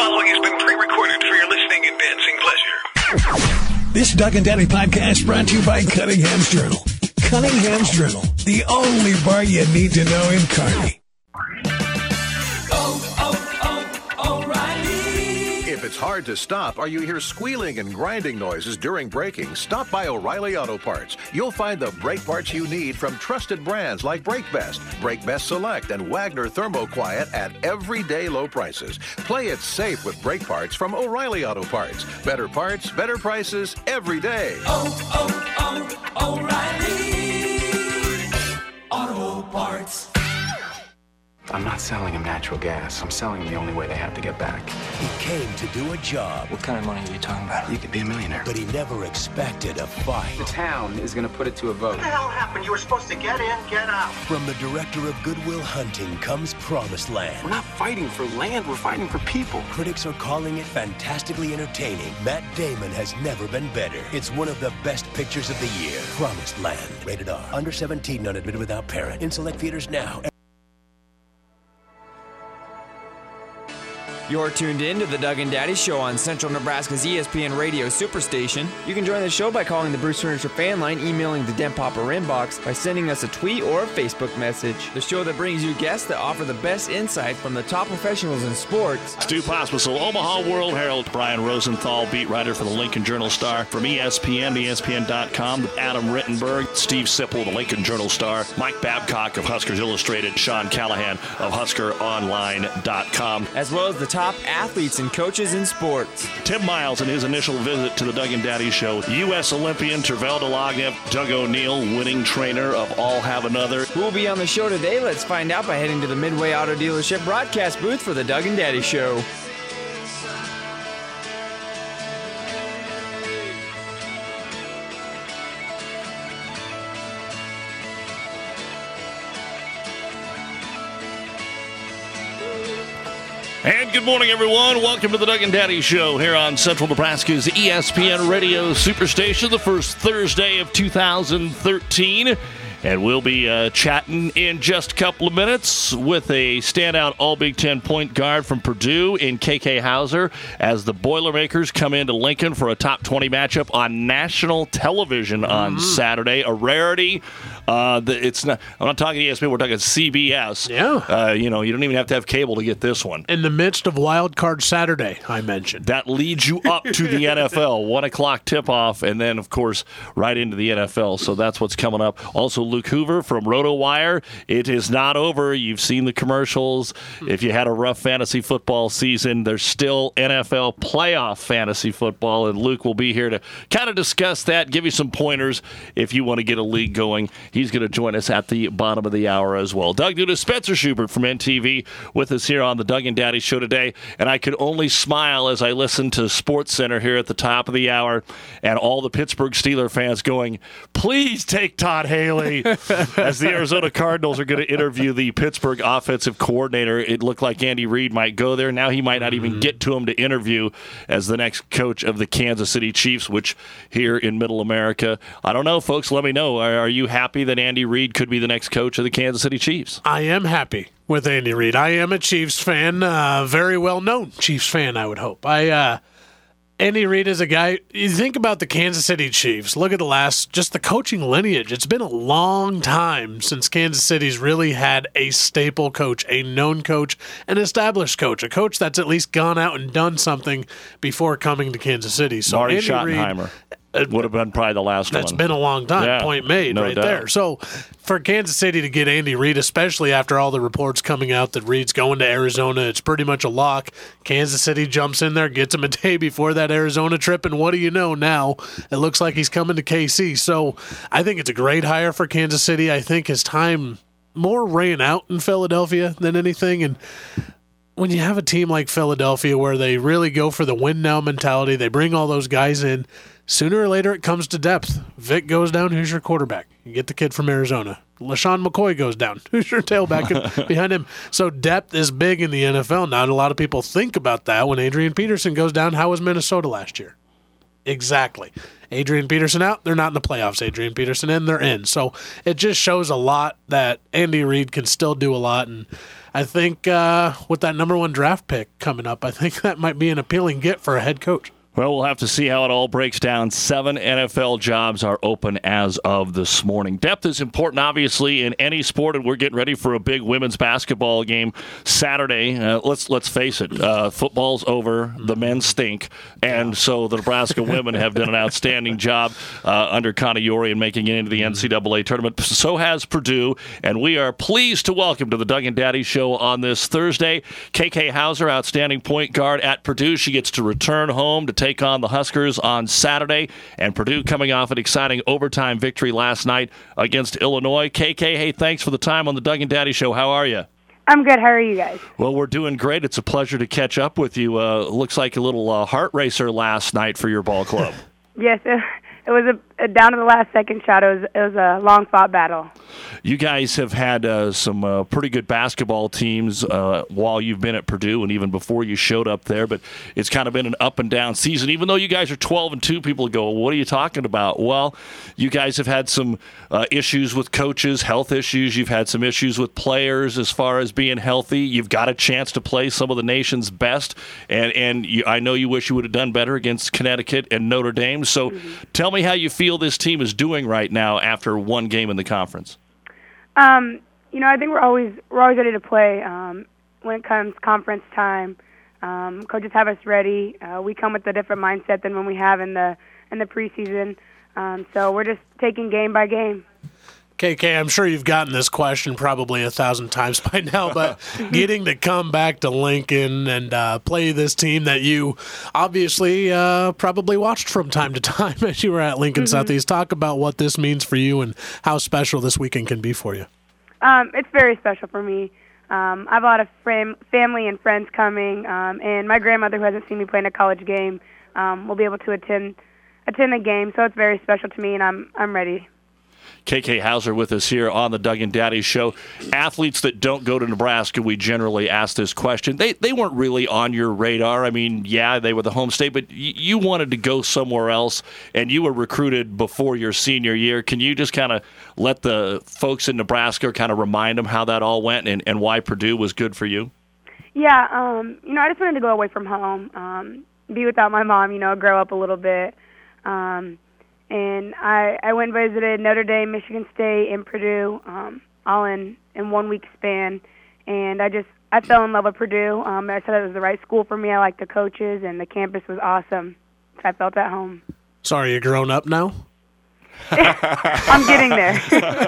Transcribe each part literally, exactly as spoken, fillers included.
following has been pre-recorded for your listening and dancing pleasure. This Doug and Daddy podcast brought to you by Cunningham's Journal. Cunningham's Journal, the only bar you need to know in Kearney. If it's hard to stop or you hear squealing and grinding noises during braking, stop by O'Reilly Auto Parts. You'll find the brake parts you need from trusted brands like BrakeBest, BrakeBest Select, and Wagner ThermoQuiet at everyday low prices. Play it safe with brake parts from O'Reilly Auto Parts. Better parts, better prices, every day. Oh, oh, oh, O'Reilly Auto Parts. I'm not selling him natural gas. I'm selling him the only way they have to get back. He came to do a job. What kind of money are you talking about? You could be a millionaire. But he never expected a fight. The town is going to put it to a vote. What the hell happened? You were supposed to get in, get out. From the director of Good Will Hunting comes Promised Land. We're not fighting for land. We're fighting for people. Critics are calling it fantastically entertaining. Matt Damon has never been better. It's one of the best pictures of the year. Promised Land. Rated R. Under seventeen, not admitted without parent. In select theaters now. You're tuned in to the Doug and Daddy Show on Central Nebraska's E S P N Radio Superstation. You can join the show by calling the Bruce Furniture fan line, emailing the Den Popper inbox, by sending us a tweet or a Facebook message. The show that brings you guests that offer the best insight from the top professionals in sports. Stu Pospisil, Omaha World Herald. Brian Rosenthal, beat writer for the Lincoln Journal-Star. From E S P N, E S P N dot com, Adam Rittenberg, Steve Sipple, the Lincoln Journal-Star, Mike Babcock of Huskers Illustrated, Sean Callahan of Husker Online dot com. As well as the top athletes and coaches in sports. Tim Miles in his initial visit to the Doug and Daddy Show. U S Olympian Tervel Delognev, Doug O'Neill, winning trainer of All Have Another. Who will be on the show today? Let's find out by heading to the Midway Auto Dealership broadcast booth for the Doug and Daddy Show. And good morning, everyone. Welcome to the Doug and Daddy Show here on Central Nebraska's E S P N Radio Superstation, the first Thursday of two thousand thirteen. And we'll be uh, chatting in just a couple of minutes with a standout All-Big Ten point guard from Purdue in K K Hauser as the Boilermakers come into Lincoln for a top twenty matchup on national television on mm-hmm. Saturday. A rarity. Uh, the, it's not. I'm not talking E S P N. We're talking C B S. Yeah. Uh, you know, you don't even have to have cable to get this one. In the midst of Wild Card Saturday, I mentioned. That leads you up to the N F L. One o'clock tip-off, and then, of course, right into the N F L. So that's what's coming up. Also, Luke Hoover from RotoWire. It is not over. You've seen the commercials. If you had a rough fantasy football season, there's still N F L playoff fantasy football, and Luke will be here to kind of discuss that, give you some pointers if you want to get a league going. He's going to join us at the bottom of the hour as well. Doug Duda, Spencer Schubert from N T V with us here on the Doug and Daddy Show today, and I could only smile as I listened to Sports Center here at the top of the hour and all the Pittsburgh Steelers fans going, please take Todd Haley, as the Arizona Cardinals are going to interview the Pittsburgh offensive coordinator. It looked like Andy Reid might go there. Now he might not even get to him to interview as the next coach of the Kansas City Chiefs, which here in Middle America, I don't know, folks, let me know. Are, are you happy that Andy Reid could be the next coach of the Kansas City Chiefs? I am happy with Andy Reid. I am a Chiefs fan, uh, very well-known Chiefs fan, I would hope. I uh, Andy Reid is a guy, you think about the Kansas City Chiefs, look at the last, just the coaching lineage. It's been a long time since Kansas City's really had a staple coach, a known coach, an established coach, a coach that's at least gone out and done something before coming to Kansas City. So Marty Andy Schottenheimer. Reid, would have been probably the last That's one. been a long time. Yeah, Point made no right doubt. there. So for Kansas City to get Andy Reid, especially after all the reports coming out that Reid's going to Arizona, it's pretty much a lock. Kansas City jumps in there, gets him a day before that Arizona trip, and what do you know now? It looks like he's coming to K C. So I think it's a great hire for Kansas City. I think his time more ran out in Philadelphia than anything, and when you have a team like Philadelphia where they really go for the win-now mentality, they bring all those guys in, sooner or later it comes to depth. Vic goes down, who's your quarterback? You get the kid from Arizona. LaShawn McCoy goes down, who's your tailback behind him? So depth is big in the N F L. Not a lot of people think about that. When Adrian Peterson goes down, how was Minnesota last year? Exactly. Adrian Peterson out, they're not in the playoffs. Adrian Peterson in, they're in. So it just shows a lot that Andy Reid can still do a lot. And I think uh, with that number one draft pick coming up, I think that might be an appealing get for a head coach. Well, we'll have to see how it all breaks down. Seven N F L jobs are open as of this morning. Depth is important, obviously, in any sport, and we're getting ready for a big women's basketball game Saturday. Uh, let's let's face it, uh, football's over. The men stink, and so the Nebraska women have done an outstanding job uh, under Connie Yori in making it into the N C double A tournament. So has Purdue, and we are pleased to welcome to the Doug and Daddy Show on this Thursday, K K Hauser, outstanding point guard at Purdue. She gets to return home to take take on the Huskers on Saturday, and Purdue coming off an exciting overtime victory last night against Illinois. K K, hey, thanks for the time on the Doug and Daddy Show. How are you? I'm good. How are you guys? Well, we're doing great. It's a pleasure to catch up with you. Uh, looks like a little uh, heart racer last night for your ball club. Yes, it, it was a, a down to the last second shot. It was, it was a long fought battle. You guys have had uh, some uh, pretty good basketball teams uh, while you've been at Purdue and even before you showed up there, but it's kind of been an up and down season. Even though you guys are twelve and two, people go, what are you talking about? Well, you guys have had some uh, issues with coaches, health issues. You've had some issues with players as far as being healthy. You've got a chance to play some of the nation's best, and, and you, I know you wish you would have done better against Connecticut and Notre Dame. So mm-hmm. tell me how you feel this team is doing right now after one game in the conference. Um, you know, I think we're always we're always ready to play um, when it comes conference time. Um, coaches have us ready. Uh, we come with a different mindset than when we have in the in the preseason. Um, so we're just taking game by game. K K, I'm sure you've gotten this question probably a thousand times by now, but getting to come back to Lincoln and uh, play this team that you obviously uh, probably watched from time to time as you were at Lincoln mm-hmm. Southeast, talk about what this means for you and how special this weekend can be for you. Um, it's very special for me. Um, I have a lot of fam- family and friends coming, um, and my grandmother, who hasn't seen me play in a college game, um, will be able to attend attend the game, so it's very special to me, and I'm I'm ready. K K Hauser with us here on the Doug and Daddy Show. Athletes that don't go to Nebraska, we generally ask this question. They they weren't really on your radar. I mean, yeah, they were the home state, but y- you wanted to go somewhere else, and you were recruited before your senior year. Can you just kind of let the folks in Nebraska kind of remind them how that all went and, and why Purdue was good for you? Yeah, um, you know, I just wanted to go away from home, um, be without my mom, you know, grow up a little bit. Um And I, I went and visited Notre Dame, Michigan State, and Purdue, um, all in, in one week span. And I just I fell in love with Purdue. Um, I said it was the right school for me. I liked the coaches, and the campus was awesome. So I felt at home. So are you grown up now? I'm getting there.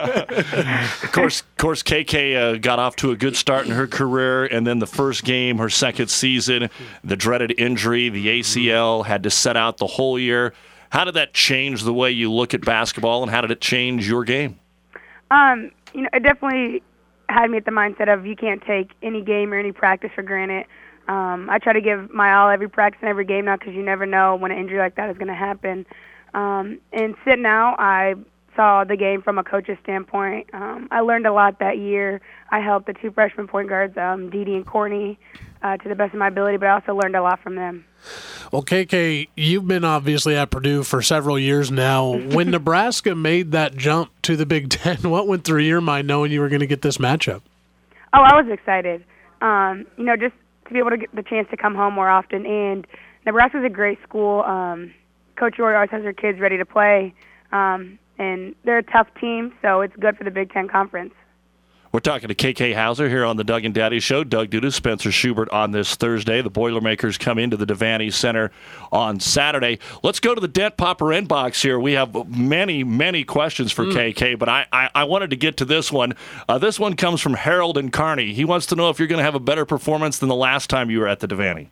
Of course, course, K K uh, got off to a good start in her career, and then the first game, her second season, the dreaded injury, the A C L, had to set out the whole year. How did that change the way you look at basketball, and how did it change your game? Um, you know, it definitely had me at the mindset of you can't take any game or any practice for granted. Um, I try to give my all every practice and every game now because you never know when an injury like that is going to happen. Um, and sitting out, I saw the game from a coach's standpoint. Um, I learned a lot that year. I helped the two freshman point guards, um, Dee Dee and Courtney, uh, to the best of my ability, but I also learned a lot from them. Well, K K, you've been obviously at Purdue for several years now. When Nebraska made that jump to the Big Ten, what went through your mind knowing you were going to get this matchup? Oh, I was excited. Um, you know, just to be able to get the chance to come home more often. And Nebraska's a great school. Um, Coach Yori always has her kids ready to play. Um, and they're a tough team, so it's good for the Big Ten Conference. We're talking to K K Hauser here on the Doug and Daddy Show. Doug Duda, Spencer Schubert on this Thursday. The Boilermakers come into the Devaney Center on Saturday. Let's go to the Dent Popper inbox here. We have many, many questions for mm. K K, but I, I, I wanted to get to this one. Uh, this one comes from Harold and Kearney. He wants to know if you're going to have a better performance than the last time you were at the Devaney.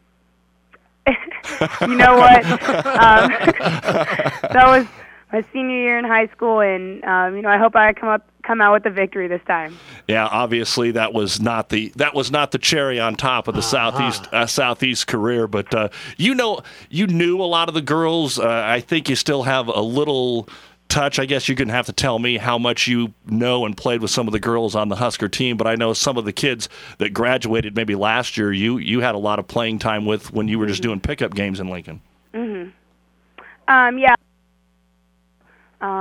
You know what? um, that was my senior year in high school, and um, you know I hope I come up come out with a victory this time. Yeah, obviously that was not the that was not the cherry on top of the uh-huh. southeast uh, southeast career, but uh, you know you knew a lot of the girls. Uh, I think you still have a little touch. I guess you're going to have to tell me how much you know and played with some of the girls on the Husker team, but I know some of the kids that graduated maybe last year, you you had a lot of playing time with when you were just doing pickup games in Lincoln. Mm-hmm. Um, yeah,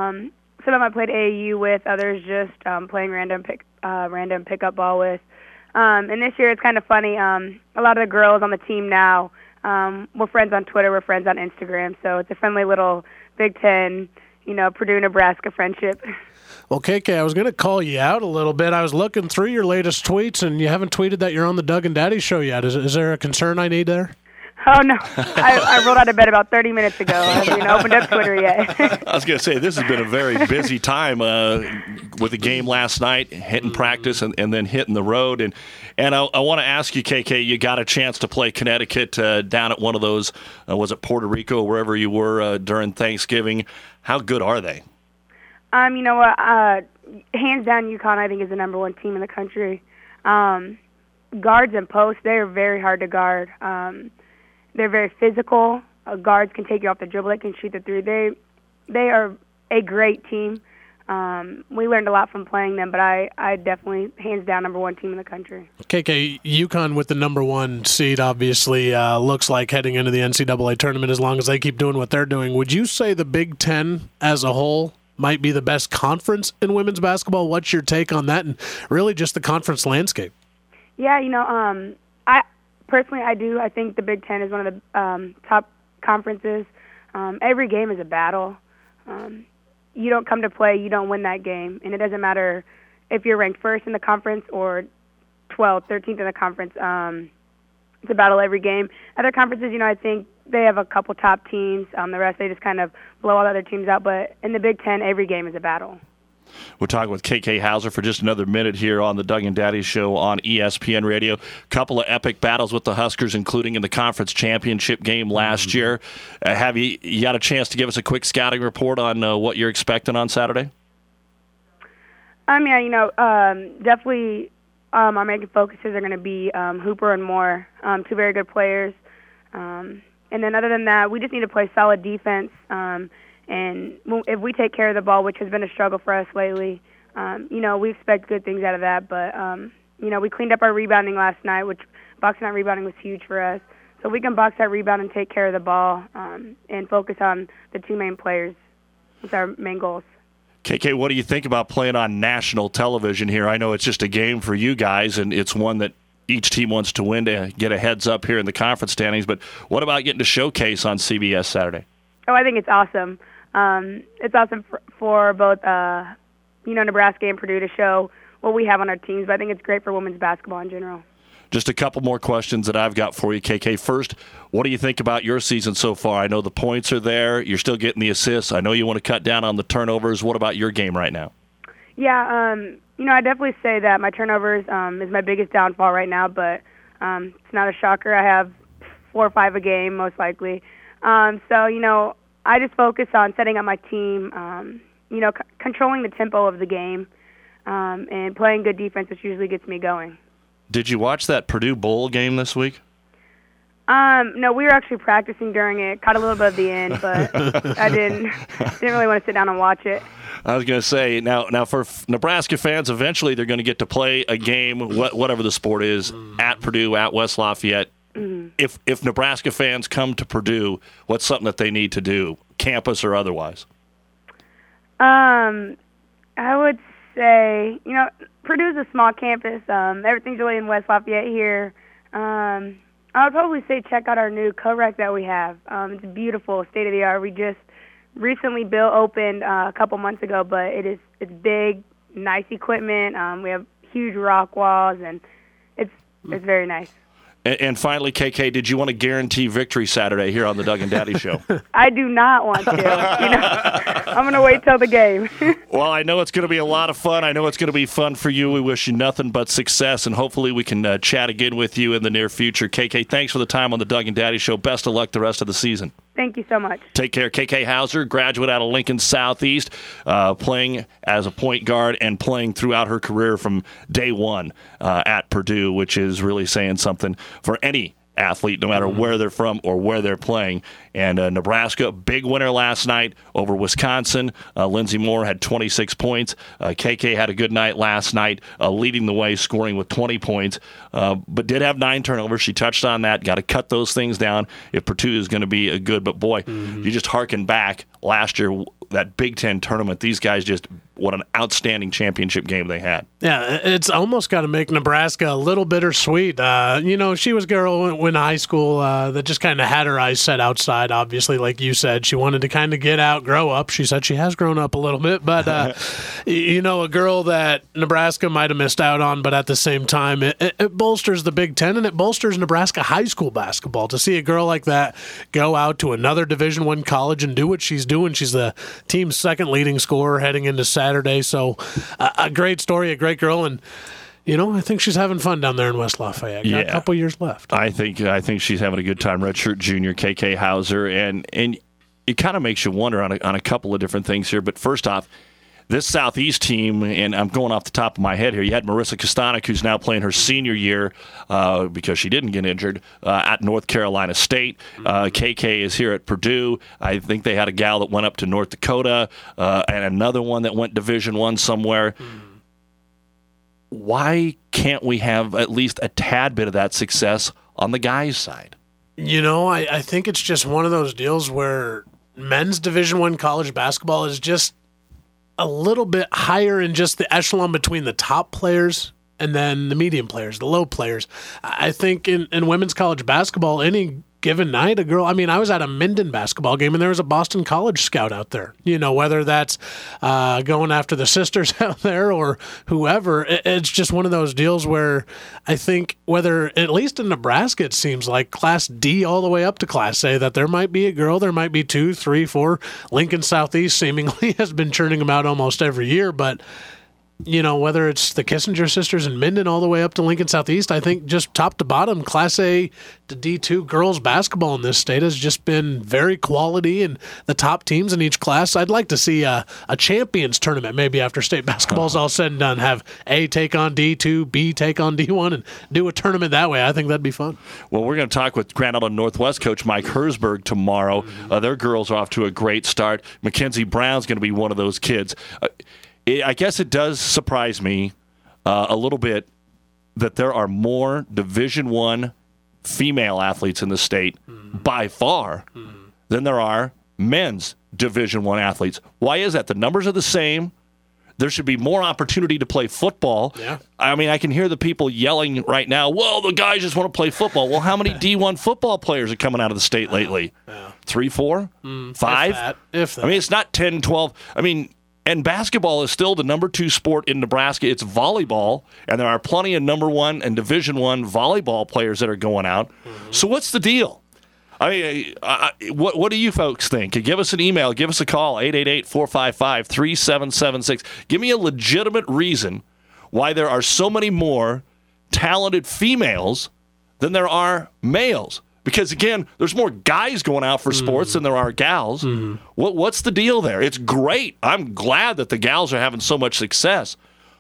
Um, some of them I played A A U with, others just um, playing random pick, uh, random pickup ball with. Um, and this year it's kind of funny. Um, a lot of the girls on the team now, um, we're friends on Twitter, we're friends on Instagram, so it's a friendly little Big Ten, you know, Purdue-Nebraska friendship. Well, K K, I was going to call you out a little bit. I was looking through your latest tweets, and you haven't tweeted that you're on the Doug and Daddy show yet. Is, is there a concern I need there? Oh, no. I, I rolled out of bed about thirty minutes ago. I haven't even opened up Twitter yet. I was going to say, this has been a very busy time uh, with the game last night, hitting practice and, and then hitting the road. And and I, I want to ask you, K K, you got a chance to play Connecticut uh, down at one of those, uh, was it Puerto Rico, wherever you were uh, during Thanksgiving. How good are they? Um, you know what? Uh, hands down, UConn, I think, is the number one team in the country. Um, guards and posts, they are very hard to guard. Um They're very physical. Uh, guards can take you off the dribble. They can shoot the three. They they are a great team. Um, we learned a lot from playing them, but I, I definitely, hands down, number one team in the country. K K, UConn with the number one seed obviously uh, looks like heading into the N C double A tournament as long as they keep doing what they're doing. Would you say the Big Ten as a whole might be the best conference in women's basketball? What's your take on that and really just the conference landscape? Yeah, you know, um, I personally I do. I think the Big Ten is one of the um, top conferences. Um, every game is a battle. Um, you don't come to play, you don't win that game. And it doesn't matter if you're ranked first in the conference or twelfth, thirteenth in the conference. Um, it's a battle every game. Other conferences, you know, I think they have a couple top teams. Um, the rest, they just kind of blow all the other teams out. But in the Big Ten, every game is a battle. We're talking with K K Hauser for just another minute here on the Doug and Daddy Show on E S P N Radio. Couple of epic battles with the Huskers, including in the conference championship game last mm-hmm. year. Uh, have you, you got a chance to give us a quick scouting report on uh, what you're expecting on Saturday? Um, yeah, you know, um, definitely um, our main focuses are going to be um, Hooper and Moore, um, two very good players. Um, and then other than that, we just need to play solid defense. Um, And if we take care of the ball, which has been a struggle for us lately, um, you know, we expect good things out of that. But, um, you know, we cleaned up our rebounding last night, which boxing out rebounding was huge for us. So we can box that rebound and take care of the ball um, and focus on the two main players. That's our main goals. K K, what do you think about playing on national television here? I know it's just a game for you guys, and it's one that each team wants to win to get a heads up here in the conference standings. But what about getting to showcase on C B S Saturday? Oh, I think it's awesome. Um, it's awesome for, for both, uh, you know, Nebraska and Purdue to show what we have on our teams, but I think it's great for women's basketball in general. Just a couple more questions that I've got for you, K K. First, what do you think about your season so far? I know the points are there. You're still getting the assists. I know you want to cut down on the turnovers. What about your game right now? Yeah, um, you know, I definitely say that my turnovers um, is my biggest downfall right now, but um, it's not a shocker. I have four or five a game, most likely. Um, so, you know, I just focus on setting up my team, um, you know, c- controlling the tempo of the game um, and playing good defense, which usually gets me going. Did you watch that Purdue Bowl game this week? Um, no, we were actually practicing during it. Caught a little bit of the end, but I didn't didn't really want to sit down and watch it. I was going to say, now now for Nebraska fans, eventually they're going to get to play a game, wh- whatever the sport is, at Purdue, at West Lafayette. Mm-hmm. If if Nebraska fans come to Purdue, what's something that they need to do, campus or otherwise? Um, I would say, you know, Purdue's a small campus. Um, everything's really in West Lafayette here. Um, I would probably say check out our new co-rec that we have. Um, it's beautiful, state of the art. We just recently built, opened uh, a couple months ago, but it is it's big, nice equipment. Um, we have huge rock walls, and it's it's very nice. And, and finally, K K, did you want to guarantee victory Saturday here on the Doug and Daddy Show? I do not want to. You know, I'm going to wait till the game. Well, I know it's going to be a lot of fun. I know it's going to be fun for you. We wish you nothing but success, and hopefully we can uh, chat again with you in the near future. K K, thanks for the time on the Doug and Daddy Show. Best of luck the rest of the season. Thank you so much. Take care. K K Hauser, graduate out of Lincoln Southeast, uh, playing as a point guard and playing throughout her career from day one uh, at Purdue, which is really saying something for any athlete, no matter where they're from or where they're playing. And uh, Nebraska, big winner last night over Wisconsin. Uh, Lindsey Moore had twenty-six points. Uh, K K had a good night last night, uh, leading the way, scoring with twenty points, uh, but did have nine turnovers. She touched on that. Got to cut those things down if Purdue is going to be a good. But, boy, mm-hmm. you just harken back last year, that Big Ten tournament. These guys just, what an outstanding championship game they had. Yeah, it's almost got to make Nebraska a little bittersweet. Uh, you know, she was a girl in high school uh, that just kind of had her eyes set outside, obviously, like you said. She wanted to kind of get out, grow up. She said she has grown up a little bit, but, uh, you know, a girl that Nebraska might have missed out on, but at the same time, it, it, it bolsters the Big Ten, and it bolsters Nebraska high school basketball. To see a girl like that go out to another Division I college and do what she's doing, she's the team's second leading scorer heading into Saturday, so uh, a great story, a great girl, and you know, I think she's having fun down there in West Lafayette. Got yeah. a couple years left. I think I think she's having a good time. Redshirt junior K K Hauser, and and it kind of makes you wonder on a, on a couple of different things here. But first off, this Southeast team, and I'm going off the top of my head here, you had Marissa Kostanek, who's now playing her senior year uh, because she didn't get injured, uh, at North Carolina State. Uh, K K is here at Purdue. I think they had a gal that went up to North Dakota uh, and another one that went Division One somewhere. Why can't we have at least a tad bit of that success on the guys' side? You know, I, I think it's just one of those deals where men's Division One college basketball is just a little bit higher in just the echelon between the top players and then the medium players, the low players. I think in, in women's college basketball, any given night, a girl, I mean, I was at a Minden basketball game and there was a Boston College scout out there. You know, whether that's uh, going after the sisters out there or whoever, it, it's just one of those deals where I think whether, at least in Nebraska, it seems like Class D all the way up to Class A, that there might be a girl, there might be two, three, four. Lincoln Southeast seemingly has been churning them out almost every year, but you know, whether it's the Kissinger sisters in Minden all the way up to Lincoln Southeast, I think just top to bottom, Class A to D two girls basketball in this state has just been very quality, and the top teams in each class. I'd like to see a, a champions tournament maybe after state basketball's all said and done. Have A take on D two, B take on D one, and do a tournament that way. I think that'd be fun. Well, we're going to talk with Grand Island Northwest coach Mike Herzberg tomorrow. Mm-hmm. Uh, their girls are off to a great start. Mackenzie Brown's going to be one of those kids. Uh, I guess it does surprise me uh, a little bit that there are more Division One female athletes in the state mm. by far mm. than there are men's Division One athletes. Why is that? The numbers are the same. There should be more opportunity to play football. Yeah. I mean, I can hear the people yelling right now, well, the guys just want to play football. Well, how many D one football players are coming out of the state lately? Yeah. Three, four, mm, five? If that, if that. I mean, it's not ten, twelve. I mean, and basketball is still the number two sport in Nebraska. It's volleyball, and there are plenty of number one and Division One volleyball players that are going out. Mm-hmm. So what's the deal? I mean, I, I, what what do you folks think? Give us an email. Give us a call, eight eight eight, four five five, three seven seven six. Give me a legitimate reason why there are so many more talented females than there are males. Because, again, there's more guys going out for sports mm. than there are gals. Mm. What What's the deal there? It's great. I'm glad that the gals are having so much success.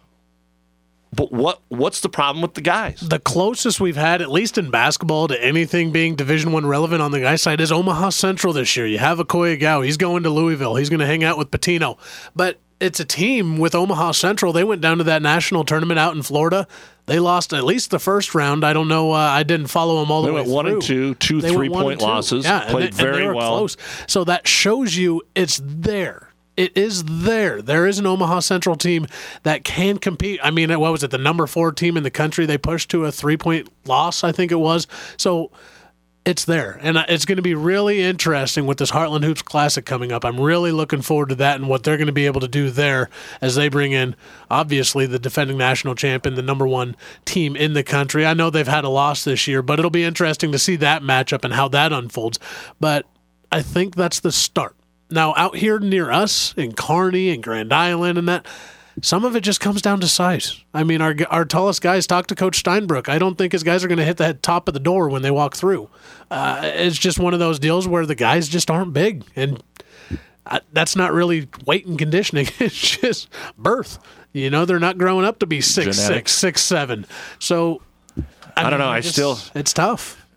But what what's the problem with the guys? The closest we've had, at least in basketball, to anything being Division One relevant on the guys' side is Omaha Central this year. You have Akoya Gao. He's going to Louisville. He's going to hang out with Patino. But it's a team with Omaha Central. They went down to that national tournament out in Florida. They lost at least the first round. I don't know. Uh, I didn't follow them all the they way went one through. and two, two they three-point losses. Yeah, played and they, very and they were well. Close. So that shows you it's there. It is there. There is an Omaha Central team that can compete. I mean, what was it? The number four team in the country. They pushed to a three-point loss, I think it was. So it's there. And it's going to be really interesting with this Heartland Hoops Classic coming up. I'm really looking forward to that and what they're going to be able to do there as they bring in, obviously, the defending national champion, the number one team in the country. I know they've had a loss this year, but it'll be interesting to see that matchup and how that unfolds. But I think that's the start. Now, out here near us in Kearney and Grand Island and that, some of it just comes down to size. I mean, our our tallest guys, talk to Coach Steinbrook. I don't think his guys are going to hit the top of the door when they walk through. Uh, it's just one of those deals where the guys just aren't big. And I, that's not really weight and conditioning. It's just birth. You know, they're not growing up to be six, Genetics. six, six, seven. So, I, I mean, don't know. I just, still... It's tough.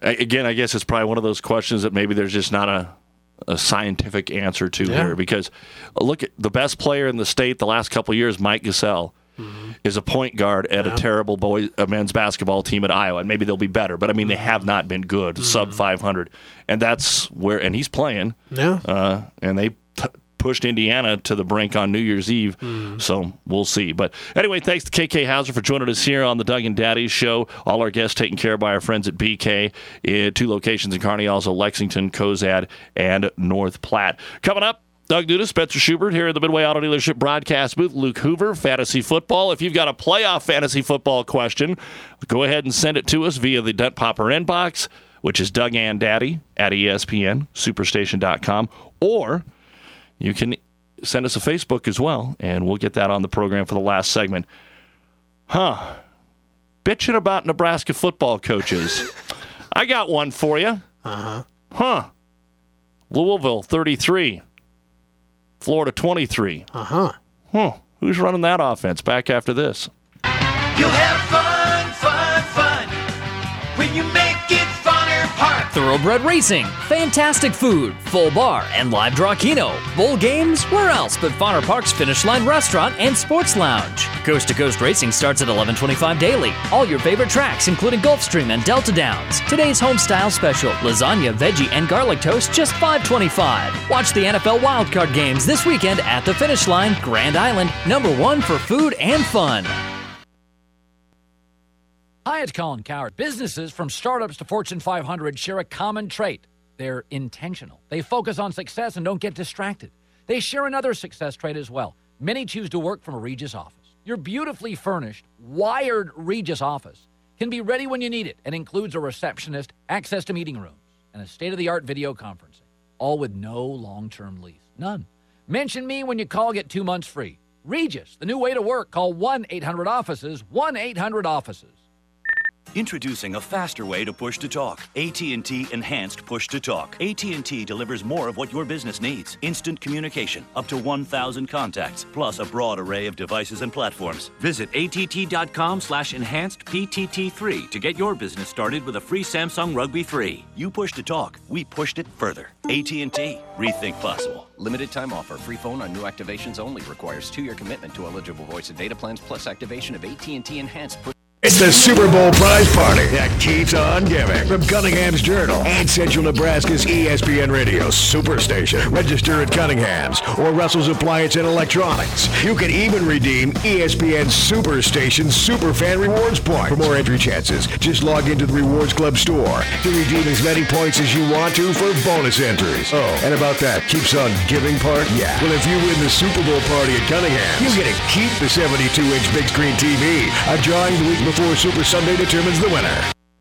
again, I guess it's probably one of those questions that maybe there's just not a, a scientific answer to Yeah. here. Because look at the best player in the state the last couple of years, Mike Gesell, mm-hmm. is a point guard at yeah. a terrible boys a men's basketball team at Iowa. And maybe they'll be better, but I mean, they have not been good, mm-hmm. sub five hundred. And that's where, and he's playing. Yeah. Uh, and they t- pushed Indiana to the brink on New Year's Eve. Mm. So we'll see. But anyway, thanks to K K Hauser for joining us here on the Doug and Daddy Show. All our guests taken care of by our friends at B K. Uh, two locations in Kearney, also Lexington, Cozad, and North Platte. Coming up, Doug Duda, Spencer Schubert here at the Midway Auto Dealership broadcast booth. Luke Hoover, Fantasy Football. If you've got a playoff fantasy football question, go ahead and send it to us via the Dent Popper inbox, which is Doug and Daddy at E S P N Superstation dot com, or you can send us a Facebook as well, and we'll get that on the program for the last segment. Huh. Bitching about Nebraska football coaches. I got one for you. Uh-huh. Huh. Louisville, thirty-three. Florida, twenty-three. Uh-huh. Huh. Who's running that offense? Back after this. You'll have fun, fun, fun when you make it Funner Park. Thoroughbred Racing, fantastic food, full bar, and live draw keno. Bowl games, where else but Funner Park's Finish Line Restaurant and Sports Lounge. Coast to Coast Racing starts at eleven twenty-five daily. All your favorite tracks, including Gulfstream and Delta Downs. Today's home style special, lasagna, veggie, and garlic toast, just five twenty-five. Watch the N F L wildcard games this weekend at the Finish Line, Grand Island, number one for food and fun. Hi, it's Colin Coward. Businesses from startups to Fortune five hundred share a common trait. They're intentional. They focus on success and don't get distracted. They share another success trait as well. Many choose to work from a Regis office. Your beautifully furnished, wired Regis office can be ready when you need it and includes a receptionist, access to meeting rooms, and a state-of-the-art video conferencing, all with no long-term lease. None. Mention me when you call, get two months free. Regis, the new way to work. Call one eight hundred offices, one eight hundred offices. Introducing a faster way to push to talk. A T and T Enhanced Push to Talk. A T and T delivers more of what your business needs. Instant communication, up to one thousand contacts, plus a broad array of devices and platforms. Visit att.com slash enhanced PTT3 to get your business started with a free Samsung Rugby three. You push to talk, we pushed it further. A T and T. Rethink possible. Limited time offer. Free phone on new activations only. Requires two-year commitment to eligible voice and data plans plus activation of A T and T Enhanced Push. It's the Super Bowl prize party that keeps on giving. From Cunningham's Journal and Central Nebraska's E S P N Radio Superstation. Register at Cunningham's or Russell's Appliance and Electronics. You can even redeem E S P N Superstation Superfan Rewards Point. For more entry chances, just log into the Rewards Club store to redeem as many points as you want to for bonus entries. Oh, and about that keeps on giving part? Yeah. Well, if you win the Super Bowl party at Cunningham's, you get to keep the seventy-two inch big screen T V. A drawing the week before Before Super Sunday determines the winner.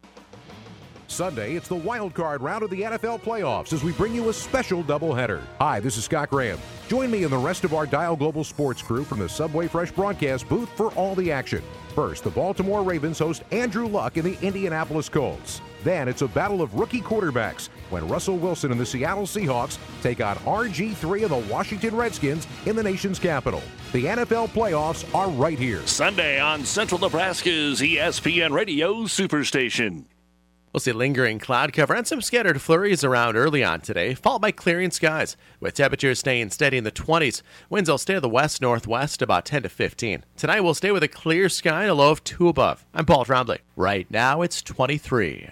Sunday, it's the wild card round of the N F L playoffs as we bring you a special doubleheader. Hi, this is Scott Graham. Join me and the rest of our Dial Global Sports crew from the Subway Fresh broadcast booth for all the action. First, the Baltimore Ravens host Andrew Luck and the Indianapolis Colts. Then it's a battle of rookie quarterbacks when Russell Wilson and the Seattle Seahawks take on R G three and the Washington Redskins in the nation's capital. The N F L playoffs are right here. Sunday on Central Nebraska's E S P N Radio Superstation. We'll see lingering cloud cover and some scattered flurries around early on today, followed by clearing skies, with temperatures staying steady in the twenties. Winds will stay to the west-northwest about ten to fifteen. Tonight we'll stay with a clear sky and a low of two above. I'm Paul Trombley. Right now it's twenty-three.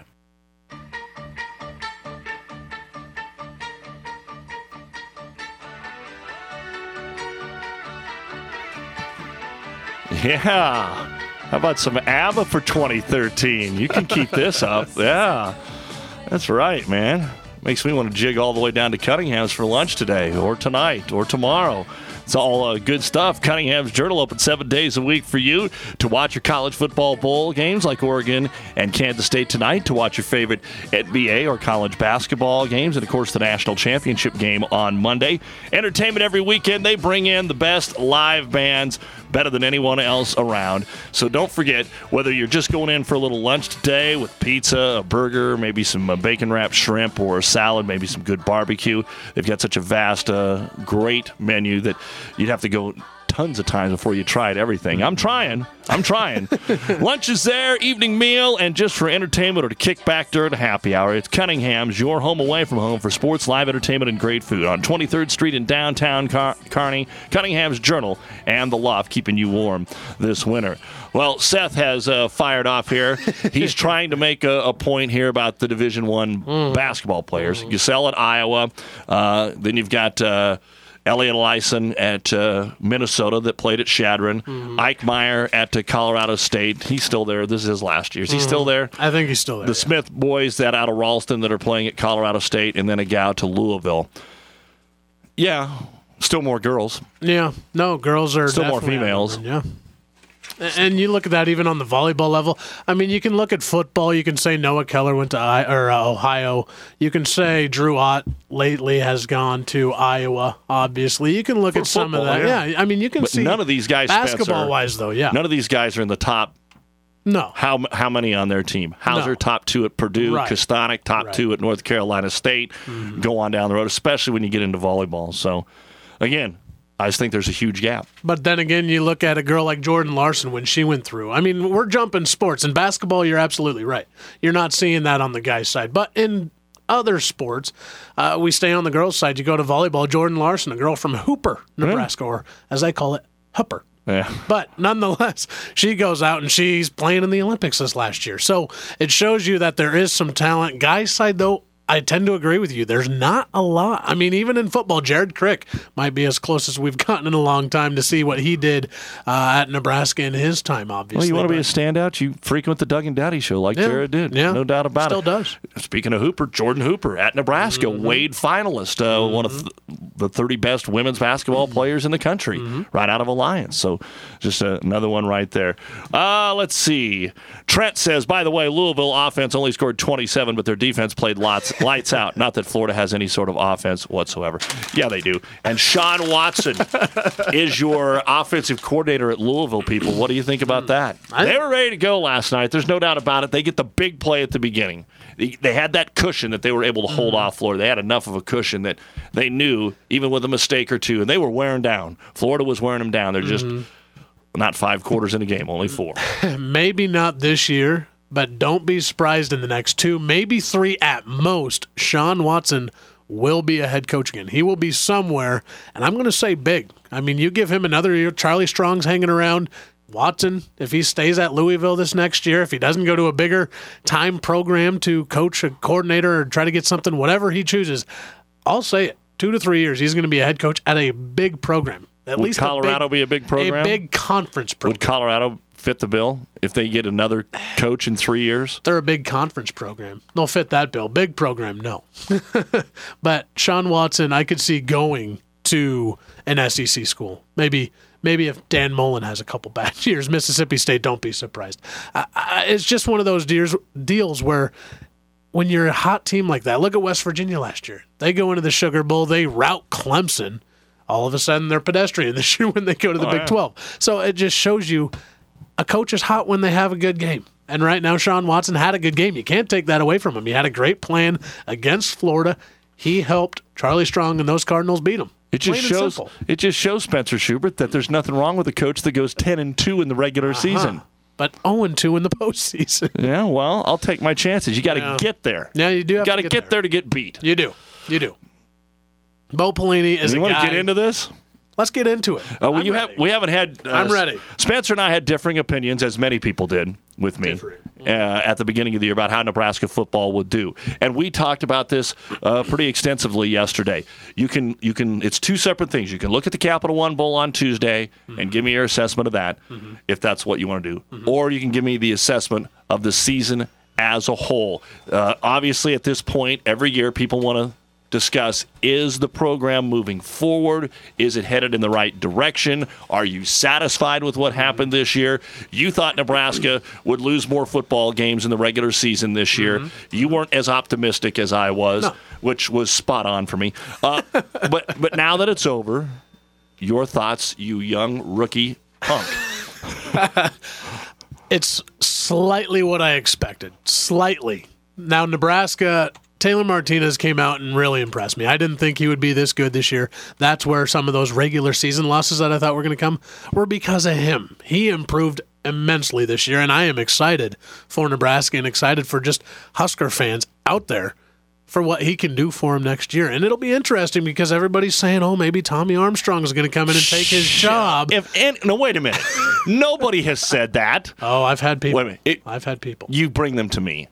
Yeah. How about some ABBA for twenty thirteen? You can keep this up. Yeah. That's right, man. Makes me want to jig all the way down to Cunningham's for lunch today or tonight or tomorrow. It's all uh, good stuff. Cunningham's Journal open seven days a week for you to watch your college football bowl games like Oregon and Kansas State tonight, to watch your favorite N B A or college basketball games, and, of course, the national championship game on Monday. Entertainment every weekend. They bring in the best live bands, better than anyone else around. So don't forget, whether you're just going in for a little lunch today with pizza, a burger, maybe some uh, bacon-wrapped shrimp or a salad, maybe some good barbecue. They've got such a vast, uh, great menu that you'd have to go tons of times before you tried everything. I'm trying. I'm trying. Lunch is there, evening meal, and just for entertainment or to kick back during a happy hour, it's Cunningham's, your home away from home for sports, live entertainment, and great food on twenty-third Street in downtown Car- Kearney. Cunningham's Journal and The Loft, keeping you warm this winter. Well, Seth has uh, fired off here. He's trying to make a, a point here about the Division One mm. basketball players. Mm. You sell at Iowa. Uh, then you've got uh, Elliot Lyson at uh, Minnesota that played at Shadron. Mm. Ike Meyer at uh, Colorado State. He's still there. This is his last year. Is he mm. still there? I think he's still there. The yeah. Smith boys that out of Ralston that are playing at Colorado State, and then a gal to Louisville. Yeah, still more girls. Yeah, no, girls are still more definitely females. Yeah. And you look at that even on the volleyball level. I mean, you can look at football. You can say Noah Keller went to I, or, uh, Ohio. You can say Drew Ott lately has gone to Iowa, obviously. You can look For at some football, of that. Yeah. yeah, I mean, you can but see. None of these guys, basketball-wise, though, yeah. None of these guys are in the top. No. How how many on their team? Hauser, no. top two at Purdue. Right. Kostanic, top right. two at North Carolina State. Mm-hmm. Go on down the road, especially when you get into volleyball. So, again, I just think there's a huge gap. But then again, you look at a girl like Jordan Larson when she went through. I mean, we're jumping sports. In basketball, you're absolutely right. You're not seeing that on the guys' side. But in other sports, uh, we stay on the girls' side. You go to volleyball, Jordan Larson, a girl from Hooper, Nebraska, yeah. or as I call it, Hooper. Yeah. But nonetheless, she goes out and she's playing in the Olympics this last year. So it shows you that there is some talent. Guys' side, though, I tend to agree with you. There's not a lot. I mean, even in football, Jared Crick might be as close as we've gotten in a long time to see what he did uh, at Nebraska in his time, obviously. Well, you want to but, be a standout? You frequent the Doug and Daddy show like yeah, Jared did. Yeah, no doubt about still it. Still does. Speaking of Hooper, Jordan Hooper at Nebraska, mm-hmm. Wade finalist, uh, mm-hmm. one of th- the thirty best women's basketball mm-hmm. players in the country, mm-hmm. right out of Alliance. So just uh, another one right there. Uh, let's see. Trent says, by the way, Louisville offense only scored twenty-seven, but their defense played lots, lights out. Not that Florida has any sort of offense whatsoever. Yeah, they do. And Sean Watson is your offensive coordinator at Louisville, people. What do you think about that? They were ready to go last night. There's no doubt about it. They get the big play at the beginning. They had that cushion that they were able to hold off Florida. They had enough of a cushion that they knew, even with a mistake or two, and they were wearing down. Florida was wearing them down. They're just mm-hmm. not five quarters in a game, only four. Maybe not this year, but don't be surprised in the next two, maybe three at most. Sean Watson will be a head coach again. He will be somewhere, and I'm going to say big. I mean, you give him another year. Charlie Strong's hanging around. Watson, if he stays at Louisville this next year, if he doesn't go to a bigger time program to coach a coordinator or try to get something, whatever he chooses, I'll say it. Two to three years, he's going to be a head coach at a big program. At Would least Colorado a big, be a big program? A big conference program. Would Colorado fit the bill if they get another coach in three years? They're a big conference program. They'll fit that bill. Big program, no. But Sean Watson, I could see going to an S E C school. Maybe maybe if Dan Mullen has a couple bad years, Mississippi State, don't be surprised. Uh, it's just one of those deals, deals where when you're a hot team like that, look at West Virginia last year. They go into the Sugar Bowl, they rout Clemson. All of a sudden, they're pedestrian this year when they go to the oh, Big yeah. twelve. So it just shows you a coach is hot when they have a good game. And right now, Sean Watson had a good game. You can't take that away from him. He had a great plan against Florida. He helped Charlie Strong and those Cardinals beat him. It just Plain shows. It just shows Spencer Schubert that there's nothing wrong with a coach that goes ten and two in the regular uh-huh. season, but zero and two in the postseason. Yeah, well, I'll take my chances. You got to yeah. get there. Yeah, you do. You got to get, get there. there to get beat. You do. You do. Bo Pelini is you a want guy. to get into this? Let's get into it. Uh, well, you have, we haven't had. Uh, I'm ready. Spencer and I had differing opinions, as many people did with me uh, at the beginning of the year about how Nebraska football would do, and we talked about this uh, pretty extensively yesterday. You can, you can. It's two separate things. You can look at the Capital One Bowl on Tuesday mm-hmm. and give me your assessment of that, mm-hmm. if that's what you want to do, mm-hmm. or you can give me the assessment of the season as a whole. Uh, obviously, at this point, every year people want to discuss, is the program moving forward? Is it headed in the right direction? Are you satisfied with what happened this year? You thought Nebraska would lose more football games in the regular season this year. Mm-hmm. You weren't as optimistic as I was, no. which was spot on for me. Uh, but but now that it's over, your thoughts, you young rookie punk. It's slightly what I expected. Slightly. Now, Nebraska Taylor Martinez came out and really impressed me. I didn't think he would be this good this year. That's where some of those regular season losses that I thought were going to come were because of him. He improved immensely this year, and I am excited for Nebraska and excited for just Husker fans out there for what he can do for him next year. And it'll be interesting because everybody's saying, oh, maybe Tommy Armstrong is going to come in and take his job. If and, No, wait a minute. Nobody has said that. Oh, I've had people. Wait a minute. It, I've had people. You bring them to me.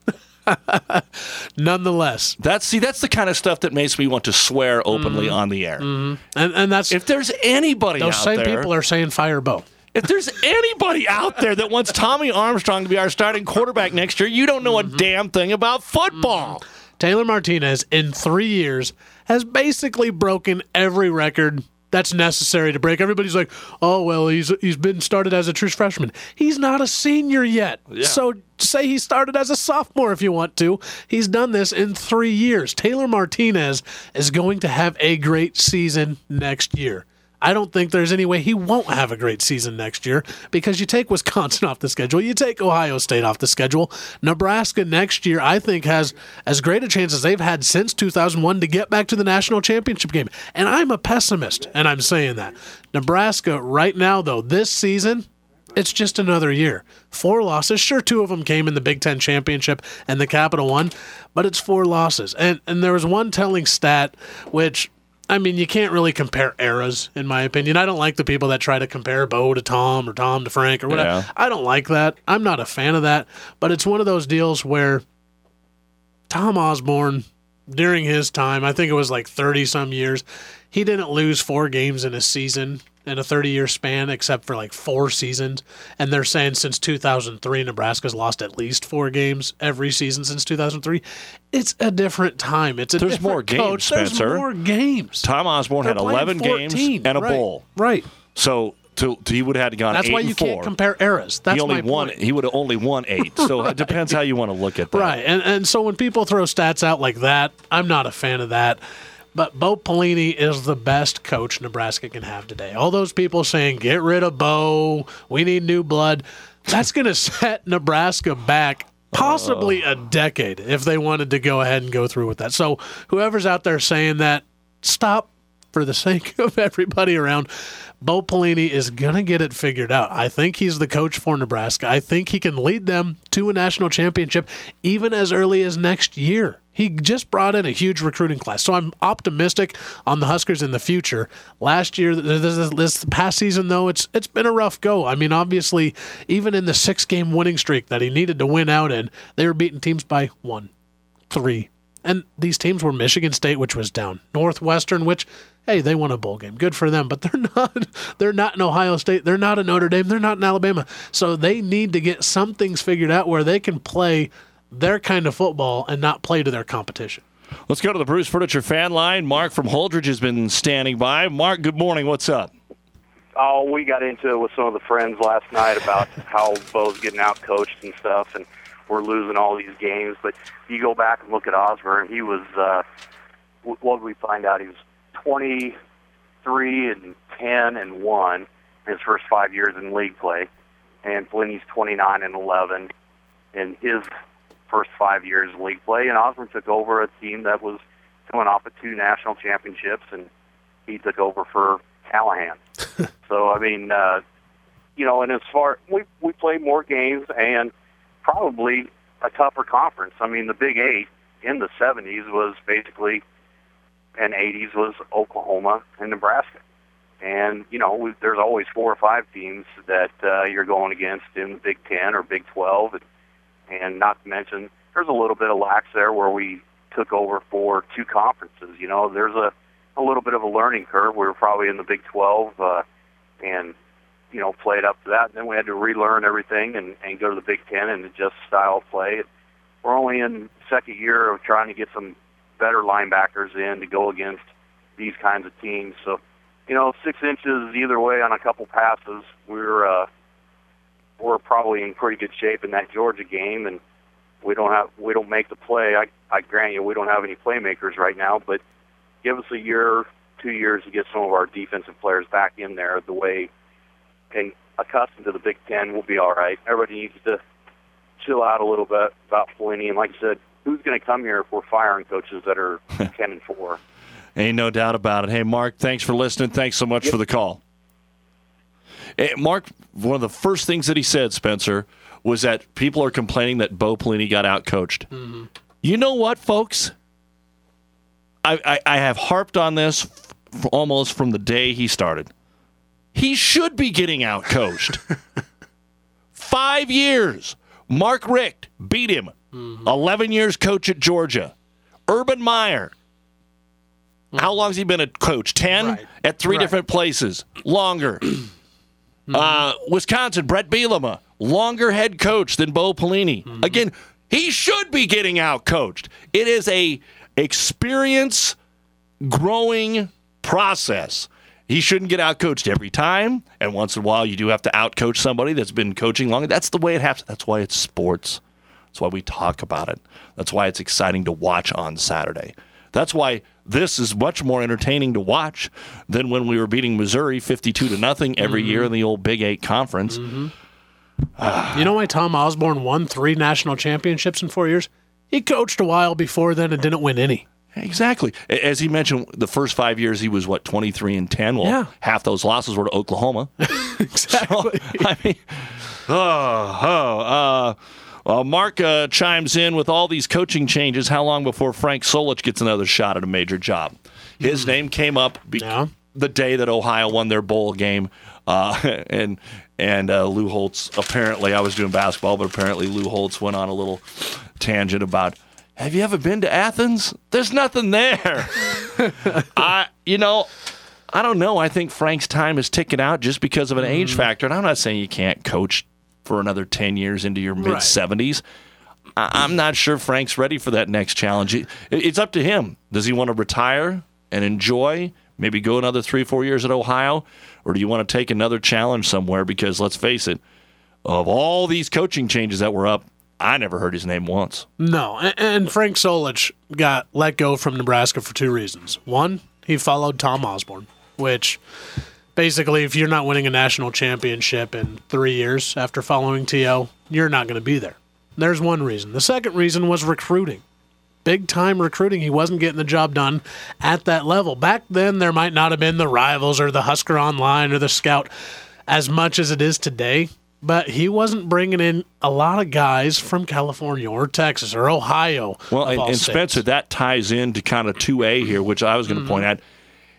Nonetheless, that's see that's the kind of stuff that makes me want to swear openly mm-hmm. on the air. Mm-hmm. And and that's if there's anybody those out same there, people are saying fire Bo. If there's anybody out there that wants Tommy Armstrong to be our starting quarterback next year, you don't know mm-hmm. a damn thing about football. Mm-hmm. Taylor Martinez in three years has basically broken every record that's necessary to break. Everybody's like, oh, well, he's he's been started as a true freshman. He's not a senior yet. Yeah. So say he started as a sophomore if you want to. He's done this in three years. Taylor Martinez is going to have a great season next year. I don't think there's any way he won't have a great season next year because you take Wisconsin off the schedule, you take Ohio State off the schedule. Nebraska next year, I think, has as great a chance as they've had since two thousand one to get back to the national championship game. And I'm a pessimist, and I'm saying that. Nebraska right now, though, this season, it's just another year. Four losses. Sure, two of them came in the Big Ten championship and the Capital One, but it's four losses. And, and there was one telling stat, which – I mean, you can't really compare eras, in my opinion. I don't like the people that try to compare Bo to Tom or Tom to Frank or whatever. Yeah. I don't like that. I'm not a fan of that. But it's one of those deals where Tom Osborne, during his time, I think it was like thirty-some years, he didn't lose four games in a season in a thirty-year span except for like four seasons. And they're saying since two thousand three, Nebraska's lost at least four games every season since two thousand three. It's a different time. It's a There's different more games, coach. Spencer. There's more games. Tom Osborne They're had eleven games and a right. bowl. Right. So to, to, he would have had to gone That's eight why you and four. can't compare eras. That's he only my won. point. He would have only won eight. So right. It depends how you want to look at that. Right. And and so when people throw stats out like that, I'm not a fan of that. But Bo Pelini is the best coach Nebraska can have today. All those people saying, get rid of Bo, we need new blood, that's going to set Nebraska back possibly uh. a decade if they wanted to go ahead and go through with that. So whoever's out there saying that, stop for the sake of everybody around. Bo Pelini is going to get it figured out. I think he's the coach for Nebraska. I think he can lead them to a national championship even as early as next year. He just brought in a huge recruiting class. So I'm optimistic on the Huskers in the future. Last year, this, this past season, though, it's it's been a rough go. I mean, obviously, even in the six-game winning streak that he needed to win out in, they were beating teams by one, three. And these teams were Michigan State, which was down. Northwestern, which, hey, they won a bowl game. Good for them. But they're not they're not in Ohio State. They're not in Notre Dame. They're not in Alabama. So they need to get some things figured out where they can play their kind of football and not play to their competition. Let's go to the Bruce Furniture fan line. Mark from Holdridge has been standing by. Mark, good morning. What's up? Oh, we got into it with some of the friends last night about how Bo's getting out coached and stuff, and we're losing all these games. But you go back and look at Osborne, he was, uh, what did we find out? He was twenty-three and ten and one in his first five years in league play, and Pelini's twenty-nine and eleven in his first five years in league play. And Osborne took over a team that was coming off of two national championships, and he took over for Callahan. So, I mean, uh, you know, and as far, we, we played more games and probably a tougher conference. I mean, the Big Eight in the seventies was basically, and eighties was Oklahoma and Nebraska. And, you know, we, there's always four or five teams that uh, you're going against in the Big Ten or Big twelve. And, and not to mention, there's a little bit of lax there where we took over for two conferences. You know, there's a, a little bit of a learning curve. We were probably in the Big twelve uh, and, you know, played up to that. And then we had to relearn everything and, and go to the Big Ten and adjust style of play. We're only in second year of trying to get some better linebackers in to go against these kinds of teams. So, you know, six inches either way on a couple passes, we're uh, we're probably in pretty good shape in that Georgia game, and we don't have we don't make the play. I, I grant you, we don't have any playmakers right now, but give us a year, two years to get some of our defensive players back in there the way and accustomed to the Big Ten, we'll be all right. Everybody needs to chill out a little bit about Pelini, and like I said, who's going to come here if we're firing coaches that are ten and four? Ain't no doubt about it. Hey, Mark, thanks for listening. Thanks so much yep. for the call. Hey, Mark, one of the first things that he said, Spencer, was that people are complaining that Bo Pelini got out-coached. Mm-hmm. You know what, folks? I, I, I have harped on this f- almost from the day he started. He should be getting out-coached. Five years. Mark Richt beat him. Mm-hmm. eleven years coach at Georgia. Urban Meyer. How long has he been a coach? Ten? Right. At three right. different places. Longer. mm-hmm. uh, Wisconsin, Brett Bielema. Longer head coach than Bo Pelini. Mm-hmm. Again, he should be getting out-coached. It is a experience growing process. He shouldn't get out-coached every time, and once in a while you do have to out-coach somebody that's been coaching longer. That's the way it happens. That's why it's sports. That's why we talk about it. That's why it's exciting to watch on Saturday. That's why this is much more entertaining to watch than when we were beating Missouri fifty-two to nothing every mm-hmm. year in the old Big Eight Conference. Mm-hmm. Uh, you know why Tom Osborne won three national championships in four years? He coached a while before then and didn't win any. Exactly. As he mentioned, the first five years he was, what, twenty-three and ten? Well, yeah. half those losses were to Oklahoma. Exactly. So, I mean, oh, oh, uh, well, Mark uh, chimes in with all these coaching changes. How long before Frank Solich gets another shot at a major job? His mm-hmm. name came up be- yeah. the day that Ohio won their bowl game. Uh, and and uh, Lou Holtz, apparently, I was doing basketball, but apparently Lou Holtz went on a little tangent about, have you ever been to Athens? There's nothing there. I, you know, I don't know. I think Frank's time is ticking out just because of an mm. age factor. And I'm not saying you can't coach for another ten years into your mid-seventies. Right. I- I'm not sure Frank's ready for that next challenge. It- it's up to him. Does he want to retire and enjoy, maybe go another three, four years at Ohio? Or do you want to take another challenge somewhere? Because let's face it, of all these coaching changes that were up, I never heard his name once. No, and Frank Solich got let go from Nebraska for two reasons. One, he followed Tom Osborne, which basically if you're not winning a national championship in three years after following T O, you're not going to be there. There's one reason. The second reason was recruiting. Big-time recruiting. He wasn't getting the job done at that level. Back then, there might not have been the Rivals or the Husker Online or the Scout as much as it is today, but he wasn't bringing in a lot of guys from California or Texas or Ohio. Well, and, and Spencer, that ties into kind of two A here, which I was going to mm-hmm. point out.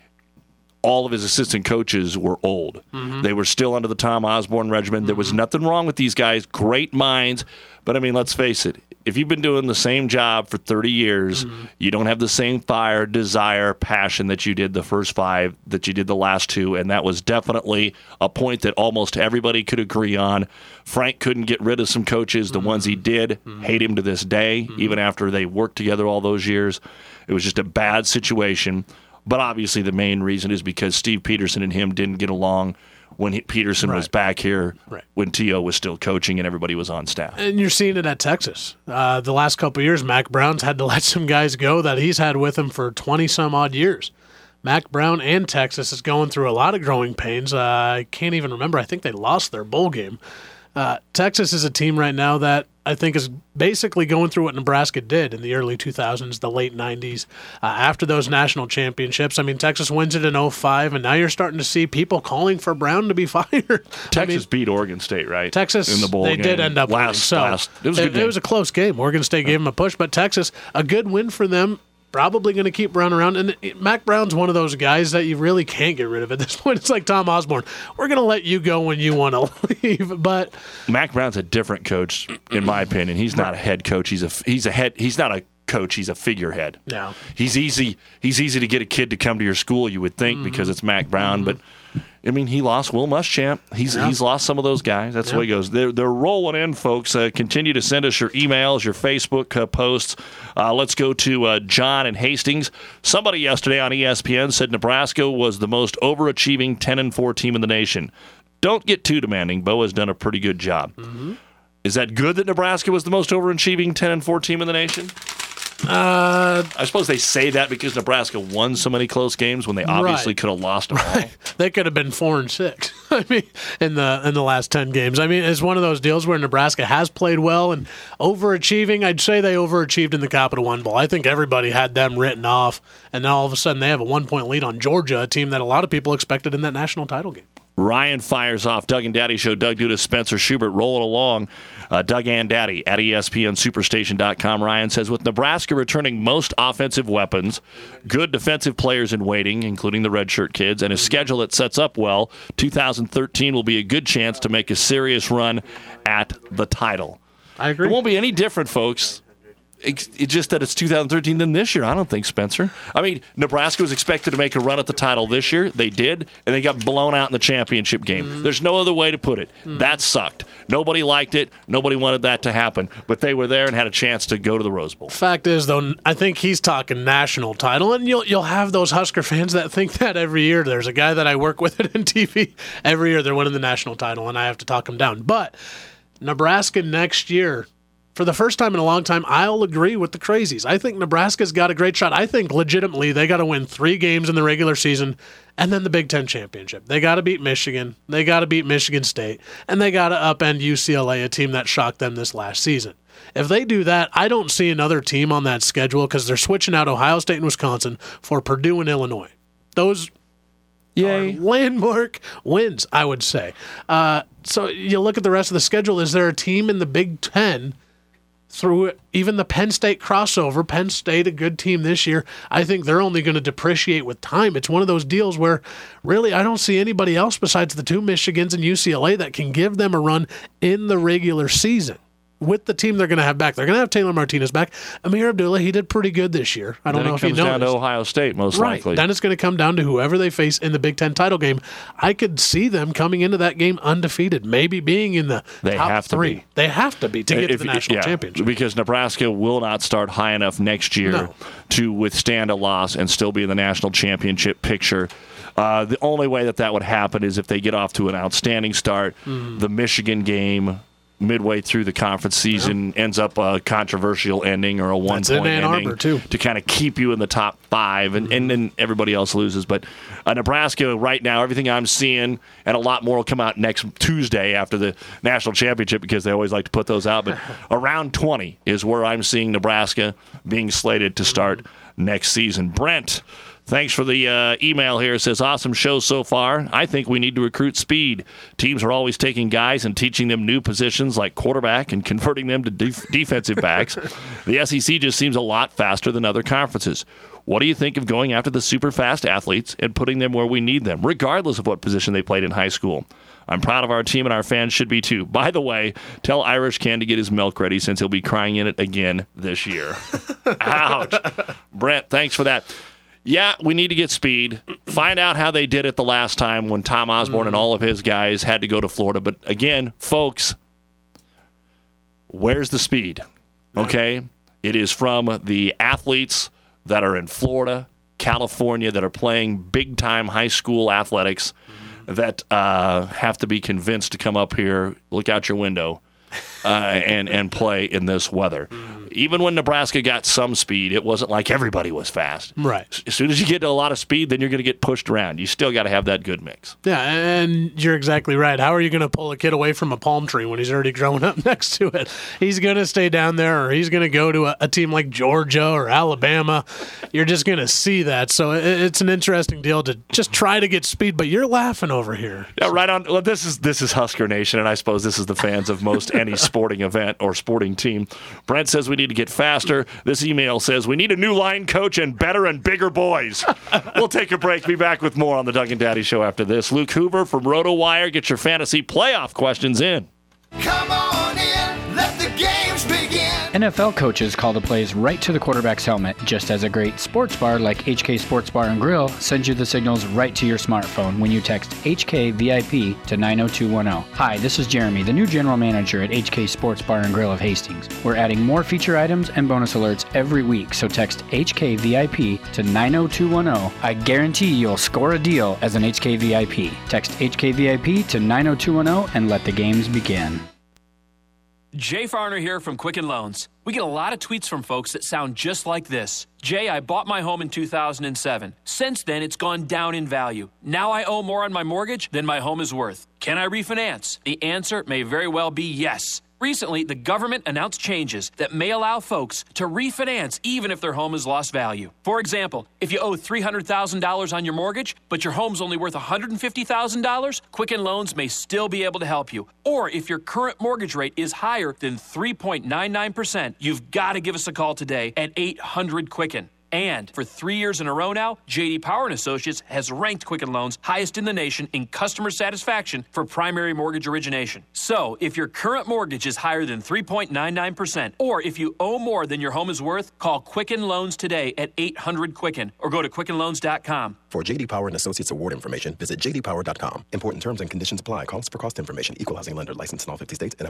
All of his assistant coaches were old. Mm-hmm. They were still under the Tom Osborne regimen. Mm-hmm. There was nothing wrong with these guys, great minds. But, I mean, let's face it. If you've been doing the same job for thirty years, mm-hmm. you don't have the same fire, desire, passion that you did the first five, that you did the last two, and that was definitely a point that almost everybody could agree on. Frank couldn't get rid of some coaches. The mm-hmm. ones he did mm-hmm. hate him to this day, mm-hmm. even after they worked together all those years. It was just a bad situation. But obviously the main reason is because Steve Peterson and him didn't get along when he, Peterson right. was back here, right. when T O was still coaching and everybody was on staff. And you're seeing it at Texas. Uh, the last couple of years, Mac Brown's had to let some guys go that he's had with him for twenty-some-odd years. Mac Brown and Texas is going through a lot of growing pains. Uh, I can't even remember. I think they lost their bowl game. Uh, Texas is a team right now that I think is basically going through what Nebraska did in the early two thousands, the late nineties, uh, after those national championships. I mean, Texas wins it in oh five, and now you're starting to see people calling for Brown to be fired. Texas I mean, beat Oregon State, right? Texas, in the bowl they game. did end up last, winning. So last, it was a good it, game. It was a close game. Oregon State gave them a push, but Texas, a good win for them. Probably going to keep Brown around. And it, Mac Brown's one of those guys that you really can't get rid of at this point. It's like Tom Osborne. We're going to let you go when you want to leave. But Mac Brown's a different coach, in my opinion. He's not a head coach. He's a he's a head. He's not a coach. He's a figurehead. No. He's easy. He's easy to get a kid to come to your school, you would think, mm-hmm. because it's Mac Brown. Mm-hmm. But I mean, he lost Will Muschamp. He's yeah. he's lost some of those guys. That's yeah. the way it goes. They're they're rolling in, folks. Uh, continue to send us your emails, your Facebook uh, posts. Uh, let's go to uh, John in Hastings. Somebody yesterday on E S P N said Nebraska was the most overachieving ten and four team in the nation. Don't get too demanding. Bo has done a pretty good job. Mm-hmm. Is that good that Nebraska was the most overachieving ten and four team in the nation? Uh, I suppose they say that because Nebraska won so many close games when they obviously Right. could have lost them all. They could have been four and six. I mean, in the in the last ten games. I mean, it's one of those deals where Nebraska has played well and overachieving. I'd say they overachieved in the Capital One Bowl. I think everybody had them written off, and now all of a sudden they have a one point lead on Georgia, a team that a lot of people expected in that national title game. Ryan fires off. Doug and Daddy Show. Doug Duda, Spencer Schubert rolling along. Uh, Doug and Daddy at E S P N Superstation dot com. Ryan says, with Nebraska returning most offensive weapons, good defensive players in waiting, including the redshirt kids, and a schedule that sets up well, two thousand thirteen will be a good chance to make a serious run at the title. I agree. It won't be any different, folks. It's it's just that it's two thousand thirteen than this year. I don't think, Spencer. I mean, Nebraska was expected to make a run at the title this year. They did, and they got blown out in the championship game. Mm-hmm. There's no other way to put it. Mm-hmm. That sucked. Nobody liked it. Nobody wanted that to happen. But they were there and had a chance to go to the Rose Bowl. Fact is, though, I think he's talking national title, and you'll you'll have those Husker fans that think that every year. There's a guy that I work with at N T V. Every year they're winning the national title, and I have to talk him down. But Nebraska next year, for the first time in a long time, I'll agree with the crazies. I think Nebraska's got a great shot. I think legitimately they got to win three games in the regular season and then the Big Ten championship. They got to beat Michigan. They got to beat Michigan State. And they got to upend U C L A, a team that shocked them this last season. If they do that, I don't see another team on that schedule because they're switching out Ohio State and Wisconsin for Purdue and Illinois. Those Yay. are landmark wins, I would say. Uh, so you look at the rest of the schedule. Is there a team in the Big Ten through even the Penn State crossover? Penn State, a good team this year. I think they're only going to depreciate with time. It's one of those deals where really I don't see anybody else besides the two Michigans and U C L A that can give them a run in the regular season. With the team they're going to have back. They're going to have Taylor Martinez back. Amir Abdullah, he did pretty good this year. I don't then know it if you comes noticed. down to Ohio State, most right. likely. Then it's going to come down to whoever they face in the Big Ten title game. I could see them coming into that game undefeated, maybe being in the They top have to three. be. They have to be to get If- to the national yeah, championship. Because Nebraska will not start high enough next year No. to withstand a loss and still be in the national championship picture. Uh, the only way that that would happen is if they get off to an outstanding start. Mm. The Michigan game midway through the conference season ends up a controversial ending or a one-point That's in Ann ending Arbor, too. to kind of keep you in the top five, and, and then everybody else loses. But uh, Nebraska right now, everything I'm seeing, and a lot more will come out next Tuesday after the national championship because they always like to put those out, but around twenty is where I'm seeing Nebraska being slated to start next season. Brent, thanks for the uh, email here. It says, awesome show so far. I think we need to recruit speed. Teams are always taking guys and teaching them new positions like quarterback and converting them to def- defensive backs. The S E C just seems a lot faster than other conferences. What do you think of going after the super fast athletes and putting them where we need them, regardless of what position they played in high school? I'm proud of our team, and our fans should be too. By the way, tell Irish Ken to get his milk ready since he'll be crying in it again this year. Ouch. Brent, thanks for that. Yeah, we need to get speed. Find out how they did it the last time when Tom Osborne mm. and all of his guys had to go to Florida. But again, folks, where's the speed? Okay? It is from the athletes that are in Florida, California, that are playing big-time high school athletics mm. that uh, have to be convinced to come up here, look out your window, uh, and, and play in this weather. Mm. Even when Nebraska got some speed, it wasn't like everybody was fast. Right. As soon as you get to a lot of speed, then you're going to get pushed around. You still got to have that good mix. Yeah, and you're exactly right. How are you going to pull a kid away from a palm tree when he's already growing up next to it? He's going to stay down there, or he's going to go to a, a team like Georgia or Alabama. You're just going to see that. So it, it's an interesting deal to just try to get speed, but you're laughing over here. Yeah, right on. Well, this is this is Husker Nation, and I suppose this is the fans of most any sporting event or sporting team. Brent says we need to get faster. This email says we need a new line coach and better and bigger boys. We'll take a break. Be back with more on the Doug and Daddy Show after this. Luke Hoover from RotoWire. Get your fantasy playoff questions in. Come on in, let the games begin. N F L coaches call the plays right to the quarterback's helmet, just as a great sports bar like H K Sports Bar and Grill sends you the signals right to your smartphone when you text H K V I P to nine oh two one oh. Hi, this is Jeremy, the new general manager at H K Sports Bar and Grill of Hastings. We're adding more feature items and bonus alerts every week, so text H K V I P to nine oh two one oh. I guarantee you'll score a deal as an H K V I P. Text H K V I P to nine oh two one oh and let the games begin. Jay Farner here from Quicken Loans. We get a lot of tweets from folks that sound just like this. Jay, I bought my home in two thousand seven. Since then, it's gone down in value. Now I owe more on my mortgage than my home is worth. Can I refinance? The answer may very well be yes. Recently, the government announced changes that may allow folks to refinance even if their home has lost value. For example, if you owe three hundred thousand dollars on your mortgage, but your home's only worth one hundred fifty thousand dollars, Quicken Loans may still be able to help you. Or if your current mortgage rate is higher than three point nine nine percent, you've got to give us a call today at eight hundred Quicken. And for three years in a row now, J D Power and Associates has ranked Quicken Loans highest in the nation in customer satisfaction for primary mortgage origination. So, if your current mortgage is higher than three point nine nine percent, or if you owe more than your home is worth, call Quicken Loans today at eight hundred Quicken or go to quicken loans dot com. For J D Power and Associates award information, visit j d power dot com. Important terms and conditions apply. Calls for cost information. Equal housing lender licensed in all fifty states and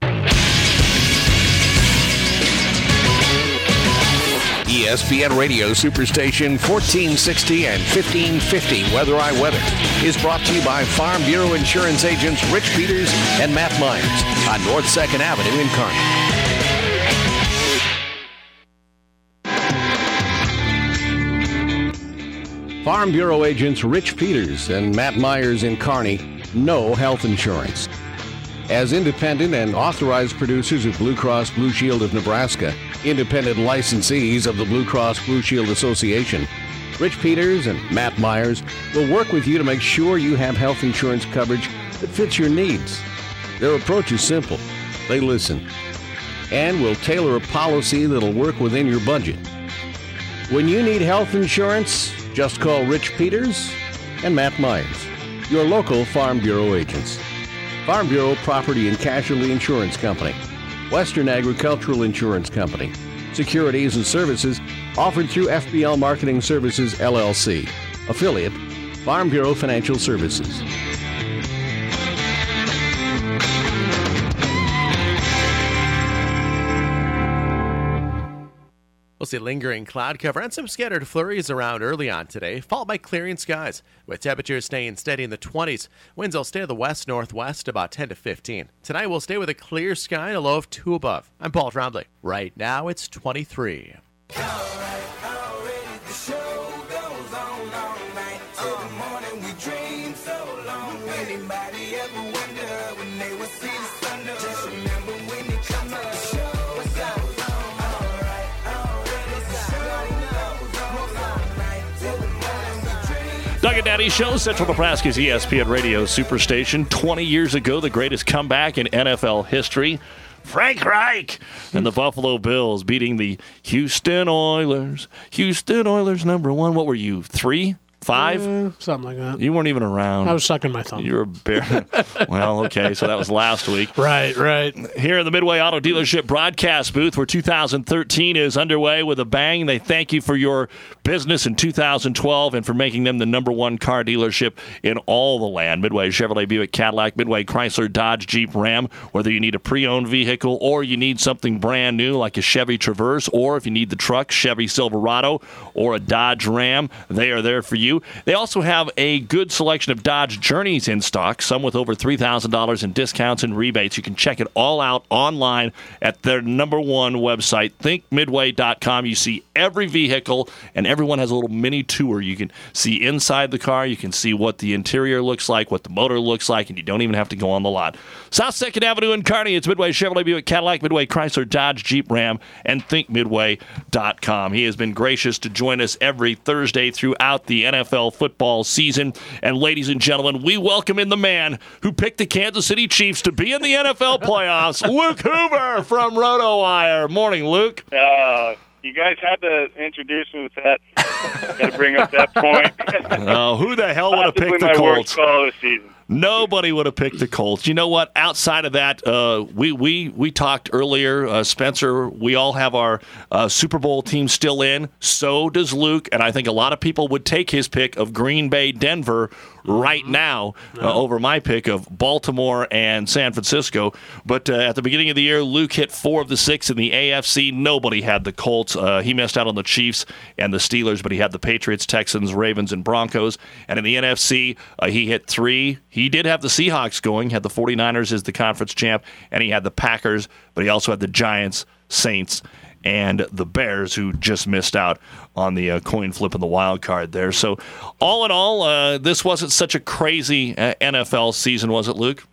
E S P N Radio Superstation fourteen sixty and fifteen fifty Weather I Weather is brought to you by Farm Bureau Insurance agents Rich Peters and Matt Myers on North second Avenue in Kearney. Farm Bureau agents Rich Peters and Matt Myers in Kearney know health insurance. As independent and authorized producers of Blue Cross Blue Shield of Nebraska, independent licensees of the Blue Cross Blue Shield Association, Rich Peters and Matt Myers will work with you to make sure you have health insurance coverage that fits your needs. Their approach is simple. They listen and will tailor a policy that'll work within your budget. When you need health insurance, just call Rich Peters and Matt Myers, your local Farm Bureau agents. Farm Bureau Property and Casualty Insurance Company, Western Agricultural Insurance Company, securities and services offered through F B L Marketing Services, L L C, affiliate, Farm Bureau Financial Services. We'll see lingering cloud cover and some scattered flurries around early on today, followed by clearing skies, with temperatures staying steady in the twenties. Winds will stay to the west-northwest about ten to fifteen. Tonight we'll stay with a clear sky and a low of two above. I'm Paul Trombley. Right now it's twenty-three. Doug and Daddy Show, Central Nebraska's E S P N Radio Superstation. twenty years ago, the greatest comeback in N F L history. Frank Reich and the Buffalo Bills beating the Houston Oilers. Houston Oilers number one. What were you, three? Five? Uh, something like that. You weren't even around. I was sucking my thumb. You were a bear. Well, okay, so that was last week. Right, right. Here in the Midway Auto Dealership broadcast booth where two thousand thirteen is underway with a bang. They thank you for your business in two thousand twelve and for making them the number one car dealership in all the land. Midway Chevrolet, Buick, Cadillac, Midway Chrysler, Dodge, Jeep, Ram. Whether you need a pre-owned vehicle or you need something brand new like a Chevy Traverse, or if you need the truck, Chevy Silverado or a Dodge Ram, they are there for you. They also have a good selection of Dodge Journeys in stock, some with over three thousand dollars in discounts and rebates. You can check it all out online at their number one website, think midway dot com. You see every vehicle, and everyone has a little mini tour. You can see inside the car. You can see what the interior looks like, what the motor looks like, and you don't even have to go on the lot. South second Avenue in Kearney, it's Midway Chevrolet, Buick, Cadillac, Midway Chrysler, Dodge, Jeep, Ram, and think midway dot com. He has been gracious to join us every Thursday throughout the N F L football season. And ladies and gentlemen, we welcome in the man who picked the Kansas City Chiefs to be in the N F L playoffs, Luke Hoover from RotoWire. Morning, Luke. Uh, you guys had to introduce me with that. Got to bring up that point. Oh, who the hell would have picked the my Colts? Worst call of the season. Nobody would have picked the Colts. You know what? Outside of that, uh, we we we talked earlier, uh, Spencer. We all have our uh, Super Bowl team still in. So does Luke, and I think a lot of people would take his pick of Green Bay, Denver, right now uh, over my pick of Baltimore and San Francisco. But uh, at the beginning of the year, Luke hit four of the six in the A F C. Nobody had the Colts. Uh, he missed out on the Chiefs and the Steelers, but he had the Patriots, Texans, Ravens, and Broncos. And in the N F C, uh, he hit three. He did have the Seahawks going, had the 49ers as the conference champ, and he had the Packers, but he also had the Giants, Saints, and the Bears, who just missed out on the uh, coin flip and the wild card there. So all in all, uh, this wasn't such a crazy uh, N F L season, was it, Luke?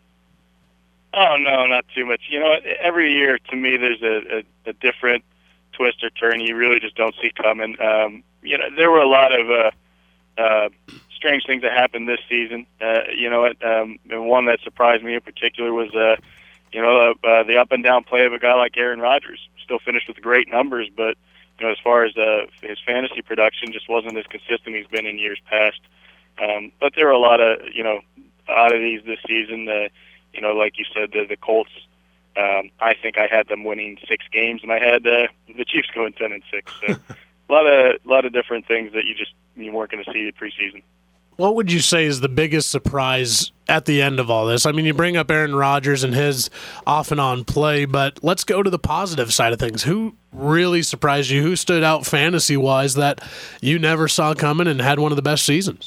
Oh, no, not too much. You know, every year, to me, there's a, a, a different twist or turn you really just don't see coming. Um, you know, there were a lot of uh, uh, strange things that happened this season. Uh, you know, um, and one that surprised me in particular was, uh, you know, uh, uh, the up and down play of a guy like Aaron Rodgers. Still finished with great numbers, but you know, as far as uh, his fantasy production, just wasn't as consistent as he's been in years past. Um, but there were a lot of you know oddities this season. Uh, you know, like you said, the, the Colts. Um, I think I had them winning six games, and I had uh, the Chiefs going ten and six. So a lot of a lot of different things that you just you weren't going to see in preseason. What would you say is the biggest surprise at the end of all this? I mean, you bring up Aaron Rodgers and his off and on play, but let's go to the positive side of things. Who really surprised you? Who stood out fantasy-wise that you never saw coming and had one of the best seasons?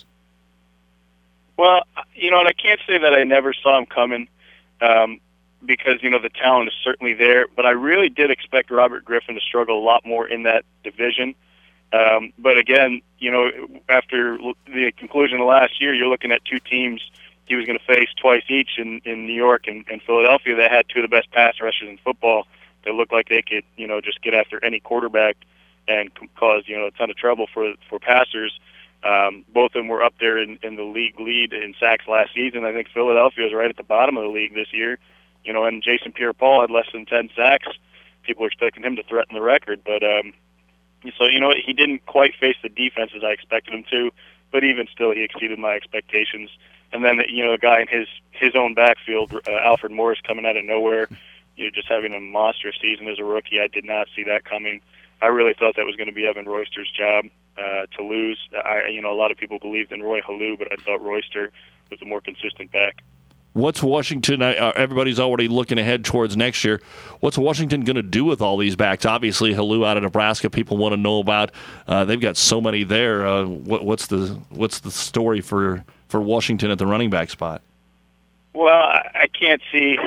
Well, you know, and I can't say that I never saw him coming um, because, you know, the talent is certainly there, but I really did expect Robert Griffin to struggle a lot more in that division. Um, but again, you know, after the conclusion of last year, you're looking at two teams he was going to face twice each in, in New York and, and Philadelphia that had two of the best pass rushers in football that looked like they could, you know, just get after any quarterback and cause, you know, a ton of trouble for for passers. Um, both of them were up there in, in the league lead in sacks last season. I think Philadelphia was right at the bottom of the league this year, you know, and Jason Pierre-Paul had less than ten sacks. People were expecting him to threaten the record, but um, so, you know, he didn't quite face the defense as I expected him to, but even still, he exceeded my expectations. And then, you know, a guy in his, his own backfield, uh, Alfred Morris, coming out of nowhere, you know, just having a monstrous season as a rookie. I did not see that coming. I really thought that was going to be Evan Royster's job uh, to lose. I, you know, a lot of people believed in Roy Halou, but I thought Royster was a more consistent back. What's Washington? Uh, everybody's already looking ahead towards next year. What's Washington going to do with all these backs? Obviously, Halou out of Nebraska, people want to know about. Uh, they've got so many there. Uh, what, what's the what's the story for, for Washington at the running back spot? Well, I, I can't see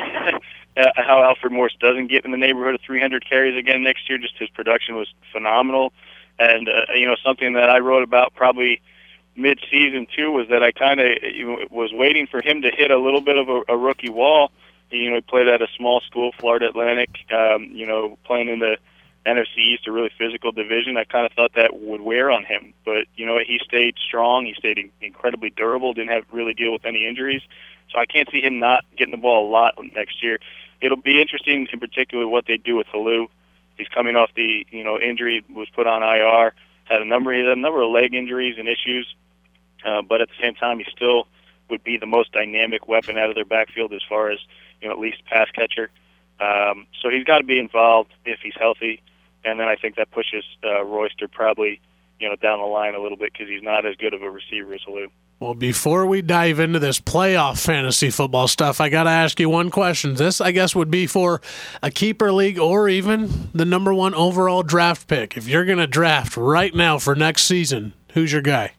how Alfred Morris doesn't get in the neighborhood of three hundred carries again next year. Just his production was phenomenal, and uh, you know, something that I wrote about probably mid-season too was that I kind of you know, was waiting for him to hit a little bit of a, a rookie wall. You know, he played at a small school, Florida Atlantic. Um, you know, playing in the N F C East, a really physical division. I kind of thought that would wear on him, but you know, he stayed strong. He stayed in- incredibly durable. Didn't have really deal with any injuries, so I can't see him not getting the ball a lot next year. It'll be interesting, in particular, what they do with Halou. He's coming off the you know injury, was put on I R, had a number, he had a number of leg injuries and issues. Uh, but at the same time, he still would be the most dynamic weapon out of their backfield as far as, you know, at least pass catcher. Um, so he's got to be involved if he's healthy. And then I think that pushes uh, Royster probably, you know, down the line a little bit because he's not as good of a receiver as Halou. Well, before we dive into this playoff fantasy football stuff, I got to ask you one question. This, I guess, would be for a keeper league or even the number one overall draft pick. If you're going to draft right now for next season, who's your guy?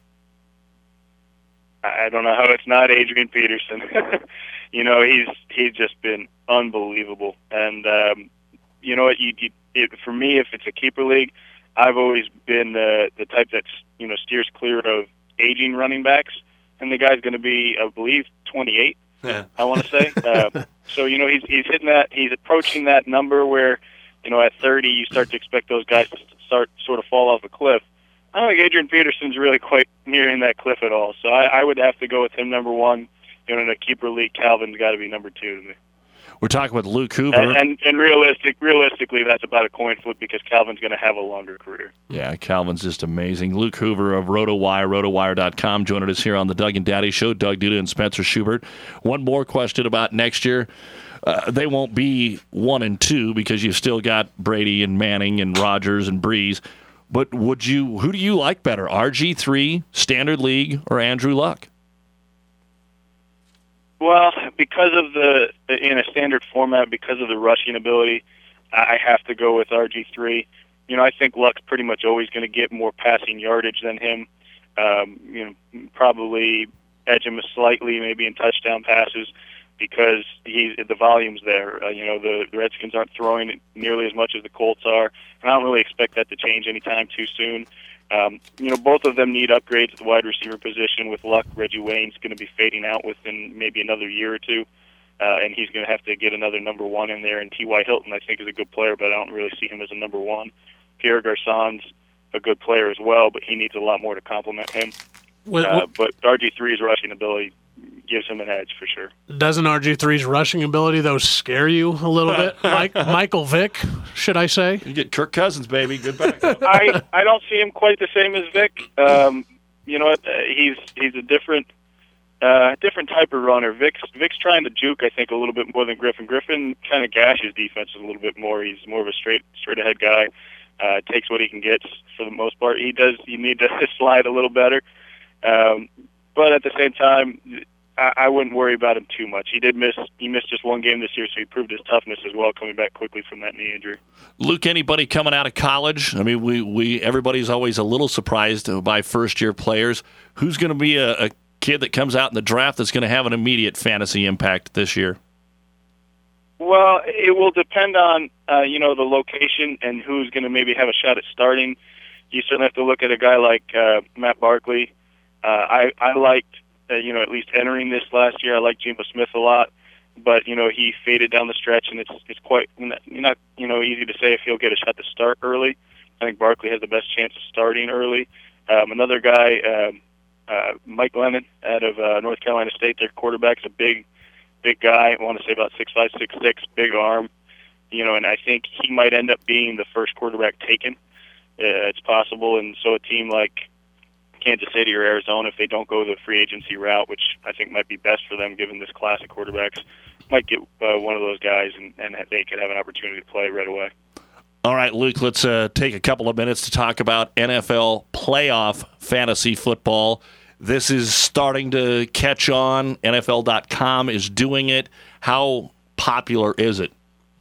I don't know how it's not Adrian Peterson. you know, he's he's just been unbelievable. And um, you know what? You, you, it, for me, if it's a keeper league, I've always been the the type that's you know steers clear of aging running backs. And the guy's going to be, I believe, twenty-eight. Yeah. I want to say. uh, so you know, he's he's hitting that. He's approaching that number where, you know, at thirty, you start to expect those guys to start sort of fall off a cliff. I don't think Adrian Peterson's really quite nearing that cliff at all. So I, I would have to go with him number one. You know, in a keeper league, Calvin's got to be number two to me. We're talking with Luke Hoover. And, and, and realistic, realistically, that's about a coin flip because Calvin's going to have a longer career. Yeah, Calvin's just amazing. Luke Hoover of RotoWire, rotowire dot com, joining us here on the Doug and Daddy Show. Doug Duda and Spencer Schubert. One more question about next year. Uh, they won't be one and two because you've still got Brady and Manning and Rodgers and Breeze. But would you? Who do you like better, R G three, Standard League, or Andrew Luck? Well, because of the in a standard format, because of the rushing ability, I have to go with R G three. You know, I think Luck's pretty much always going to get more passing yardage than him. Um, you know, probably edge him slightly, maybe in touchdown passes, because he the volume's there. Uh, you know, the, the Redskins aren't throwing it nearly as much as the Colts are, and I don't really expect that to change anytime too soon. Um, you know, both of them need upgrades at the wide receiver position. With Luck, Reggie Wayne's going to be fading out within maybe another year or two, uh, and he's going to have to get another number one in there. And T Y. Hilton, I think, is a good player, but I don't really see him as a number one. Pierre Garçon's a good player as well, but he needs a lot more to complement him. Well, uh, but R G three's rushing ability gives him an edge for sure. Doesn't R G three's rushing ability, though, scare you a little bit? Mike, Michael Vick, should I say? You get Kirk Cousins, baby. Good backup. I, I don't see him quite the same as Vic. Um, you know what? Uh, he's he's a different uh, different type of runner. Vic's Vic's trying to juke, I think, a little bit more than Griffin. Griffin kind of gashes defenses a little bit more. He's more of a straight straight ahead guy. Uh, takes what he can get for the most part. He does. You need to slide a little better, um, but at the same time, I, I wouldn't worry about him too much. He did miss. He missed just one game this year, so he proved his toughness as well, coming back quickly from that knee injury. Luke, anybody coming out of college? I mean, we, we everybody's always a little surprised by first year players. Who's going to be a, a kid that comes out in the draft that's going to have an immediate fantasy impact this year? Well, it will depend on, uh, you know, the location and who's going to maybe have a shot at starting. You certainly have to look at a guy like uh, Matt Barkley. Uh, I, I liked, uh, you know, at least entering this last year, I liked Geno Smith a lot. But, you know, he faded down the stretch, and it's it's quite not, you know, easy to say if he'll get a shot to start early. I think Barkley has the best chance of starting early. Um, another guy, um, uh, Mike Lennon out of uh, North Carolina State, their quarterback's a big, big guy. I want to say about six five, six six, big arm. You know, and I think he might end up being the first quarterback taken. Uh, it's possible, and so a team like Kansas City or Arizona, if they don't go the free agency route, which I think might be best for them given this class of quarterbacks, might get uh, one of those guys, and, and they could have an opportunity to play right away. All right, Luke, let's uh, take a couple of minutes to talk about N F L playoff fantasy football. This is starting to catch on. N F L dot com is doing it. How popular is it?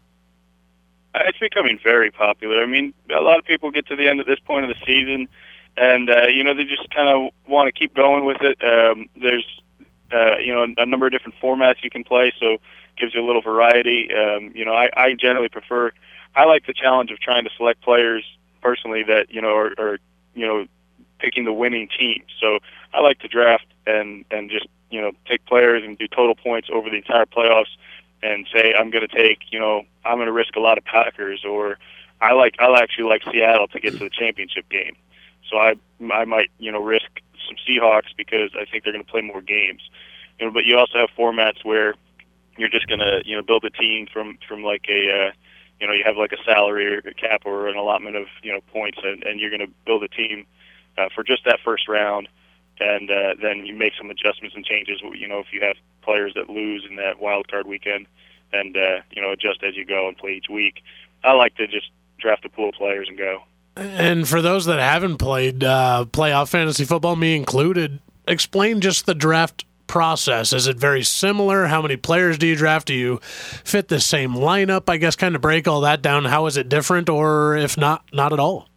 It's becoming very popular. I mean, a lot of people get to the end of this point of the season, and, uh, you know, they just kind of want to keep going with it. Um, there's, uh, you know, a number of different formats you can play, so it gives you a little variety. Um, you know, I, I generally prefer, I like the challenge of trying to select players personally that, you know, are, are you know, picking the winning team. So I like to draft and, and just, you know, take players and do total points over the entire playoffs and say, I'm going to take, you know, I'm going to risk a lot of Packers, or I like, I actually like Seattle to get to the championship game. So I, I might, you know, risk some Seahawks because I think they're going to play more games. You know, but you also have formats where you're just going to, you know, build a team from, from like a, uh, you know, you have like a salary or a cap or an allotment of, you know, points, and, and you're going to build a team uh, for just that first round. And uh, then you make some adjustments and changes, you know, if you have players that lose in that wild card weekend, and, uh, you know, adjust as you go and play each week. I like to just draft a pool of players and go. And for those that haven't played uh, playoff fantasy football, me included, explain just the draft process. Is it very similar? How many players do you draft? Do you fit the same lineup? I guess kind of break all that down. How is it different, or if not, not at all?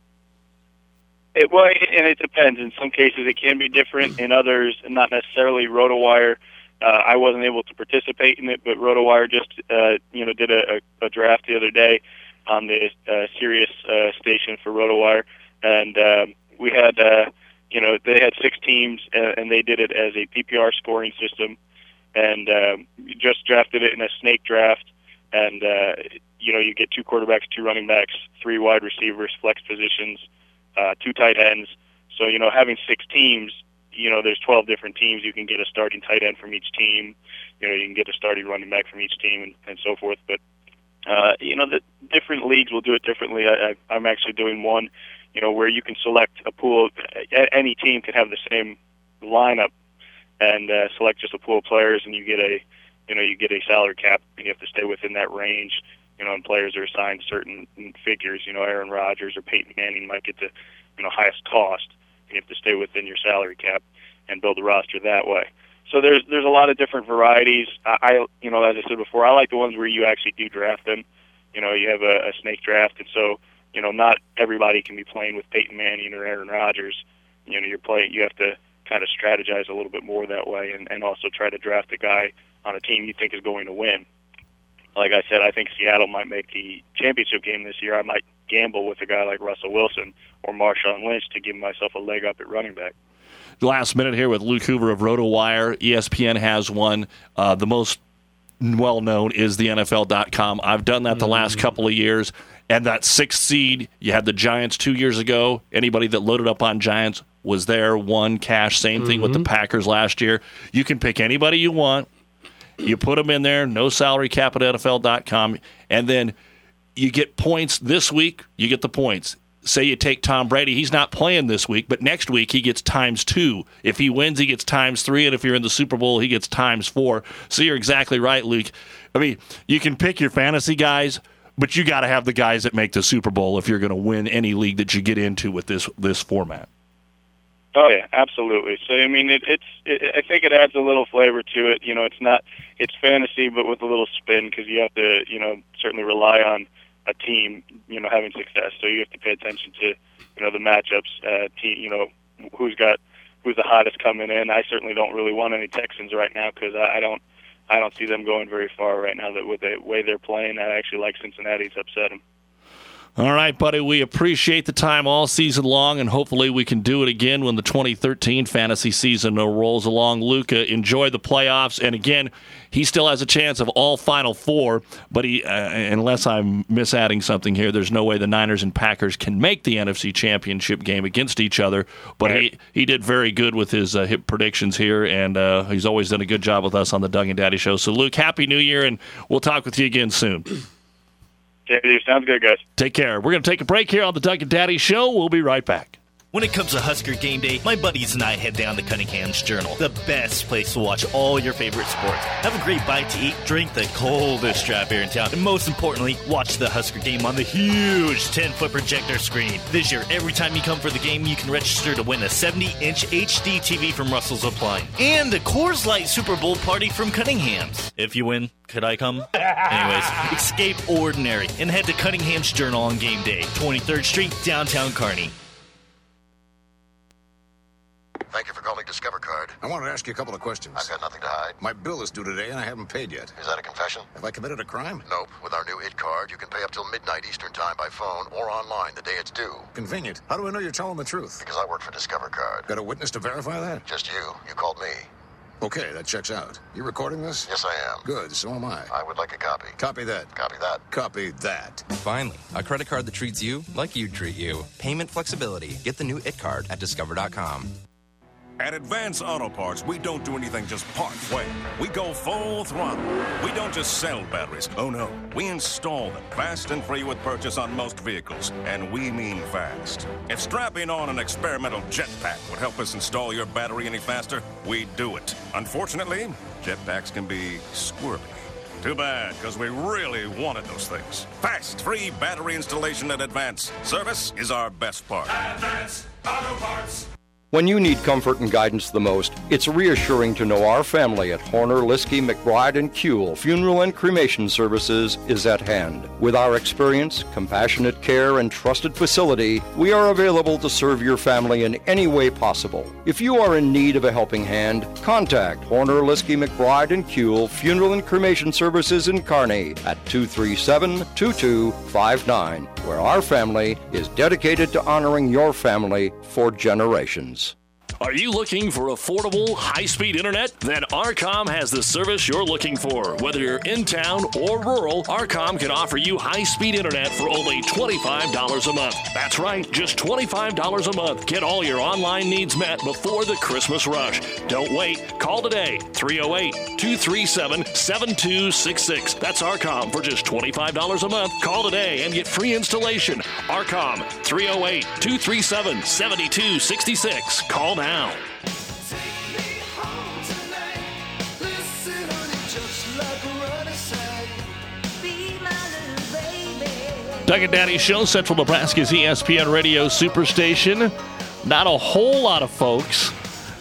It, well, and it depends. In some cases, it can be different. In others, not necessarily. RotoWire, uh, I wasn't able to participate in it, but RotoWire just, uh, you know, did a, a draft the other day on the uh, Sirius uh, station for RotoWire, and um, we had, uh, you know, they had six teams, uh, and they did it as a P P R scoring system, and um, just drafted it in a snake draft, and uh, you know, you get two quarterbacks, two running backs, three wide receivers, flex positions, uh, two tight ends. So, you know, having six teams, you know, there's twelve different teams. You can get a starting tight end from each team. You know, you can get a starting running back from each team, and, and so forth. But, uh, you know, the different leagues will do it differently. I, I, I'm actually doing one, you know, where you can select a pool. Any team can have the same lineup and uh, select just a pool of players, and you get a, you know, you get a salary cap, and you have to stay within that range. You know, and players are assigned certain figures. You know, Aaron Rodgers or Peyton Manning might get the, you know, highest cost. You have to stay within your salary cap and build a roster that way. so there's there's a lot of different varieties. I, I you know, as I said before, I like the ones where you actually do draft them. You know, you have a, a snake draft, and so you know, not everybody can be playing with Peyton Manning or Aaron Rodgers. You know, you're playing. You have to kind of strategize a little bit more that way, and, and also try to draft a guy on a team you think is going to win. Like I said, I think Seattle might make the championship game this year. I might gamble with a guy like Russell Wilson or Marshawn Lynch to give myself a leg up at running back. Last minute here with Luke Hoover of RotoWire. E S P N has one. Uh, the most well-known is the N F L dot com. I've done that the last couple of years. And that sixth seed, you had the Giants two years ago. Anybody that loaded up on Giants was there, won cash. Same thing with the Packers last year. You can pick anybody you want. You put them in there, no salary cap at N F L dot com, and then you get points this week, you get the points. Say you take Tom Brady, he's not playing this week, but next week he gets times two. If he wins, he gets times three, and if you're in the Super Bowl, he gets times four. So you're exactly right, Luke. I mean, you can pick your fantasy guys, but you got to have the guys that make the Super Bowl if you're going to win any league that you get into with this this format. Oh yeah, absolutely. So I mean, it, it's. It, I think it adds a little flavor to it. You know, it's not. It's fantasy, but with a little spin because you have to, you know, certainly rely on a team, you know, having success. So you have to pay attention to, you know, the matchups. Uh, team, you know, who's got who's the hottest coming in. I certainly don't really want any Texans right now because I, I don't. I don't see them going very far right now. That with the way they're playing, I actually like Cincinnati to upset them. All right, buddy, we appreciate the time all season long, and hopefully we can do it again when the twenty thirteen fantasy season rolls along. Luka, enjoy the playoffs, and again, he still has a chance of all Final Four, but he, uh, unless I'm misadding something here, there's no way the Niners and Packers can make the N F C Championship game against each other, but he, he did very good with his uh, hip predictions here, and uh, he's always done a good job with us on the Doug and Daddy Show. So, Luke, Happy New Year, and we'll talk with you again soon. Okay, sounds good, guys. Take care. We're going to take a break here on the Doug and Daddy Show. We'll be right back. When it comes to Husker Game Day, my buddies and I head down to Cunningham's Journal, the best place to watch all your favorite sports. Have a great bite to eat, drink the coldest draft beer in town, and most importantly, watch the Husker game on the huge ten-foot projector screen. This year, every time you come for the game, you can register to win a seventy-inch H D T V from Russell's Appliance and a Coors Light Super Bowl party from Cunningham's. If you win, could I come? Anyways, escape ordinary and head to Cunningham's Journal on game day, twenty-third Street, downtown Kearney. Thank you for calling Discover Card. I wanted to ask you a couple of questions. I've got nothing to hide. My bill is due today, and I haven't paid yet. Is that a confession? Have I committed a crime? Nope. With our new I T card, you can pay up till midnight Eastern Time by phone or online the day it's due. Convenient. How do I know you're telling the truth? Because I work for Discover Card. Got a witness to verify that? Just you. You called me. Okay, that checks out. You recording this? Yes, I am. Good, so am I. I would like a copy. Copy that. Copy that. Copy that. Finally, a credit card that treats you like you treat you. Payment flexibility. Get the new I T card at discover dot com. At Advance Auto Parts, we don't do anything just part way. We go full throttle. We don't just sell batteries. Oh, no. We install them fast and free with purchase on most vehicles. And we mean fast. If strapping on an experimental jetpack would help us install your battery any faster, we'd do it. Unfortunately, jetpacks can be squirrely. Too bad, because we really wanted those things. Fast, free battery installation at Advance. Service is our best part. Advance Auto Parts. When you need comfort and guidance the most, it's reassuring to know our family at Horner, Liskey, McBride, and Kuehl Funeral and Cremation Services is at hand. With our experience, compassionate care, and trusted facility, we are available to serve your family in any way possible. If you are in need of a helping hand, contact Horner, Liskey, McBride, and Kuehl Funeral and Cremation Services in Kearney at two three seven, two two five nine, where our family is dedicated to honoring your family for generations. Are you looking for affordable, high-speed internet? Then Arcom has the service you're looking for. Whether you're in town or rural, Arcom can offer you high-speed internet for only twenty-five dollars a month. That's right, just twenty-five dollars a month. Get all your online needs met before the Christmas rush. Don't wait. Call today, three oh eight, two three seven, seven two six six. That's Arcom for just twenty-five dollars a month. Call today and get free installation. Arcom, three oh eight, two three seven, seven two six six. Call now. Now. Doug and Daddy Show, Central Nebraska's E S P N Radio Superstation. Not a whole lot of folks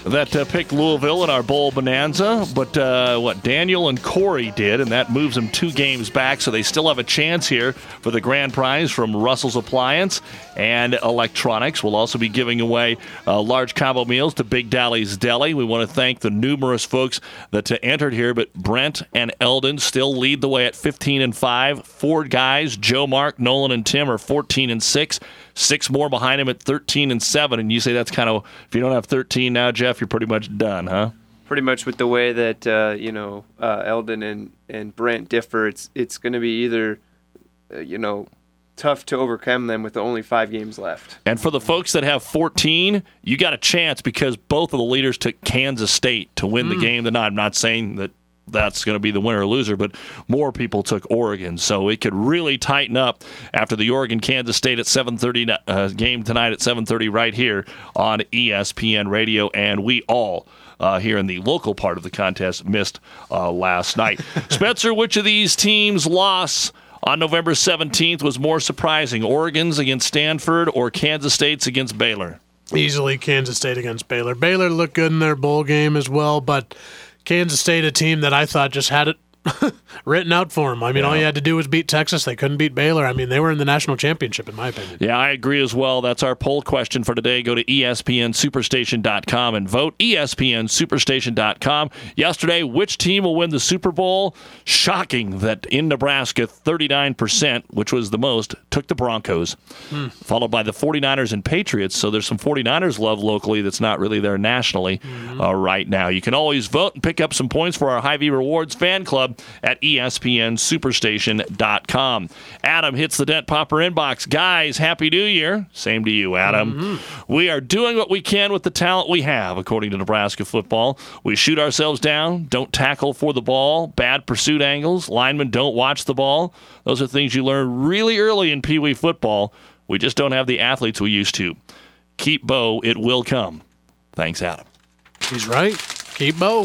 that uh, picked Louisville in our bowl bonanza, but uh, what Daniel and Corey did, and that moves them two games back, so they still have a chance here for the grand prize from Russell's Appliance and Electronics. We'll also be giving away uh, large combo meals to Big Dally's Deli. We want to thank the numerous folks that uh, entered here, but Brent and Eldon still lead the way at fifteen and five. Four guys, Joe, Mark, Nolan, and Tim, are fourteen and six. Six more behind him at thirteen and seven. And you say that's kind of, if you don't have thirteen now, Jeff, you're pretty much done, huh? Pretty much with the way that, uh, you know, uh, Eldon and, and Brent differ, it's it's going to be either, uh, you know, tough to overcome them with only five games left. And for the folks that have fourteen, you got a chance because both of the leaders took Kansas State to win mm. the game. Tonight. I'm not saying that that's going to be the winner or loser, but more people took Oregon. So it could really tighten up after the Oregon-Kansas State at seven thirty uh, game tonight at seven thirty right here on E S P N Radio. And we all uh, here in the local part of the contest missed uh, last night. Spencer, which of these teams' loss on November seventeenth was more surprising, Oregon's against Stanford or Kansas State's against Baylor? Easily Kansas State against Baylor. Baylor looked good in their bowl game as well, but Kansas State, a team that I thought just had it written out for them. I mean, yeah. all you had to do was beat Texas. They couldn't beat Baylor. I mean, they were in the national championship, in my opinion. Yeah, I agree as well. That's our poll question for today. Go to E S P N Superstation dot com and vote. E S P N Superstation dot com. Yesterday, which team will win the Super Bowl? Shocking that in Nebraska, thirty-nine percent, which was the most, took the Broncos, hmm. followed by the forty-niners and Patriots. So there's some forty-niners love locally that's not really there nationally mm-hmm. uh, right now. You can always vote and pick up some points for our Hy-Vee Rewards fan club at E S P N Superstation dot com. Adam hits the Dent Popper inbox. Guys, Happy New Year. Same to you, Adam. Mm-hmm. We are doing what we can with the talent we have, according to Nebraska football. We shoot ourselves down, don't tackle for the ball, bad pursuit angles, linemen don't watch the ball. Those are things you learn really early in Pee Wee football. We just don't have the athletes we used to. Keep Bo, it will come. Thanks, Adam. He's right. Keep Bo.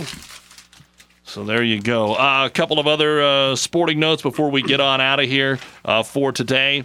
So there you go. Uh, a couple of other uh, sporting notes before we get on out of here uh, for today.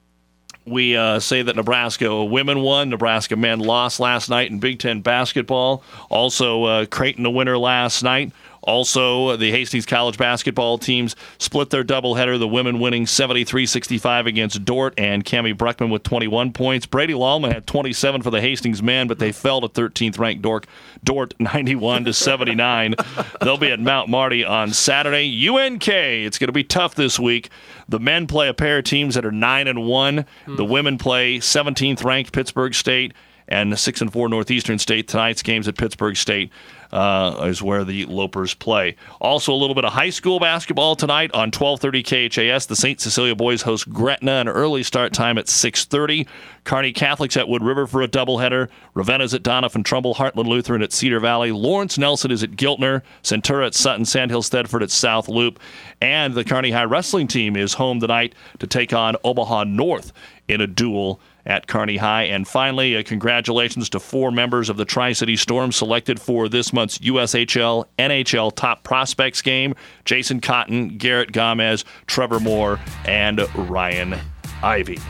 We uh, say that Nebraska women won, Nebraska men lost last night in Big Ten basketball. Also, uh, Creighton the winner last night. Also, the Hastings College basketball teams split their doubleheader, the women winning seventy-three sixty-five against Dort, and Cammie Bruckman with twenty-one points. Brady Lallman had twenty-seven for the Hastings men, but they fell to thirteenth-ranked Dort, Dort ninety-one to seventy-nine. They'll be at Mount Marty on Saturday. U N K, it's going to be tough this week. The men play a pair of teams that are nine and one. Hmm. The women play seventeenth-ranked Pittsburgh State and six and four Northeastern State. Tonight's games at Pittsburgh State uh, is where the Lopers play. Also, a little bit of high school basketball tonight on twelve thirty K H A S. The Saint Cecilia boys host Gretna, an early start time at six thirty. Kearney Catholics at Wood River for a doubleheader. Ravenna's at Doniphan Trumbull. Heartland Lutheran at Cedar Valley. Lawrence Nelson is at Giltner. Centura at Sutton. Sandhill Stedford at South Loop. And the Kearney High wrestling team is home tonight to take on Omaha North in a duel at Kearney High. And finally, uh, congratulations to four members of the Tri-City Storm selected for this month's U S H L N H L Top Prospects game. Jason Cotton, Garrett Gomez, Trevor Moore, and Ryan Ivey.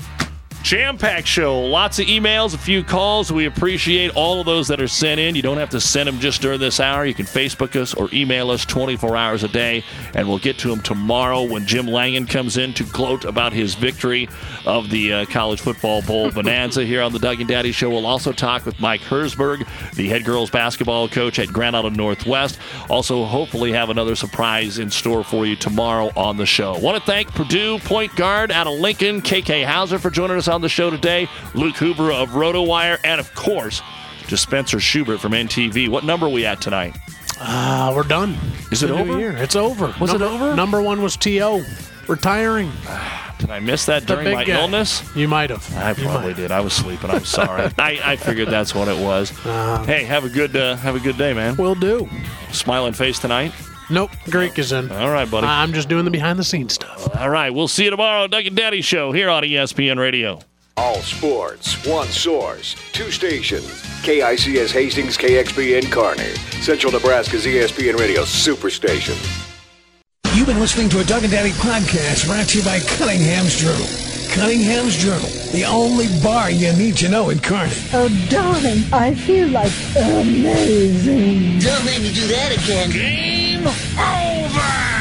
Jam-packed show. Lots of emails, a few calls. We appreciate all of those that are sent in. You don't have to send them just during this hour. You can Facebook us or email us twenty-four hours a day, and we'll get to them tomorrow when Jim Langen comes in to gloat about his victory of the uh, College Football Bowl Bonanza here on the Doug and Daddy Show. We'll also talk with Mike Herzberg, the head girls basketball coach at Grand Island Northwest. Also, hopefully have another surprise in store for you tomorrow on the show. Want to thank Purdue point guard out of Lincoln, K K Hauser, for joining us on the show today, Luke Hoover of RotoWire, and of course, to Spencer Schubert from N T V. What number are we at tonight? Uh, we're done. Is it over? Year. It's over. Was number, it over? Number one was T O Retiring. Did I miss that during my guy. illness? You might have. I probably did. I was sleeping. I'm sorry. I, I figured that's what it was. Uh, hey, have a good uh, have a good day, man. Will do. Smiling face tonight? Nope. Greek is in. All right, buddy. I'm just doing the behind-the-scenes stuff. All right. We'll see you tomorrow. Doug and Daddy Show here on E S P N Radio. All sports, one source, two stations. K I C S Hastings, K X B N Kearney. Central Nebraska's E S P N Radio Superstation. You've been listening to a Doug and Daddy podcast brought to you by Cunningham's Journal. Cunningham's Journal, the only bar you need to know in Kearney. Oh, darling, I feel like amazing. Don't make me do that again. Game over!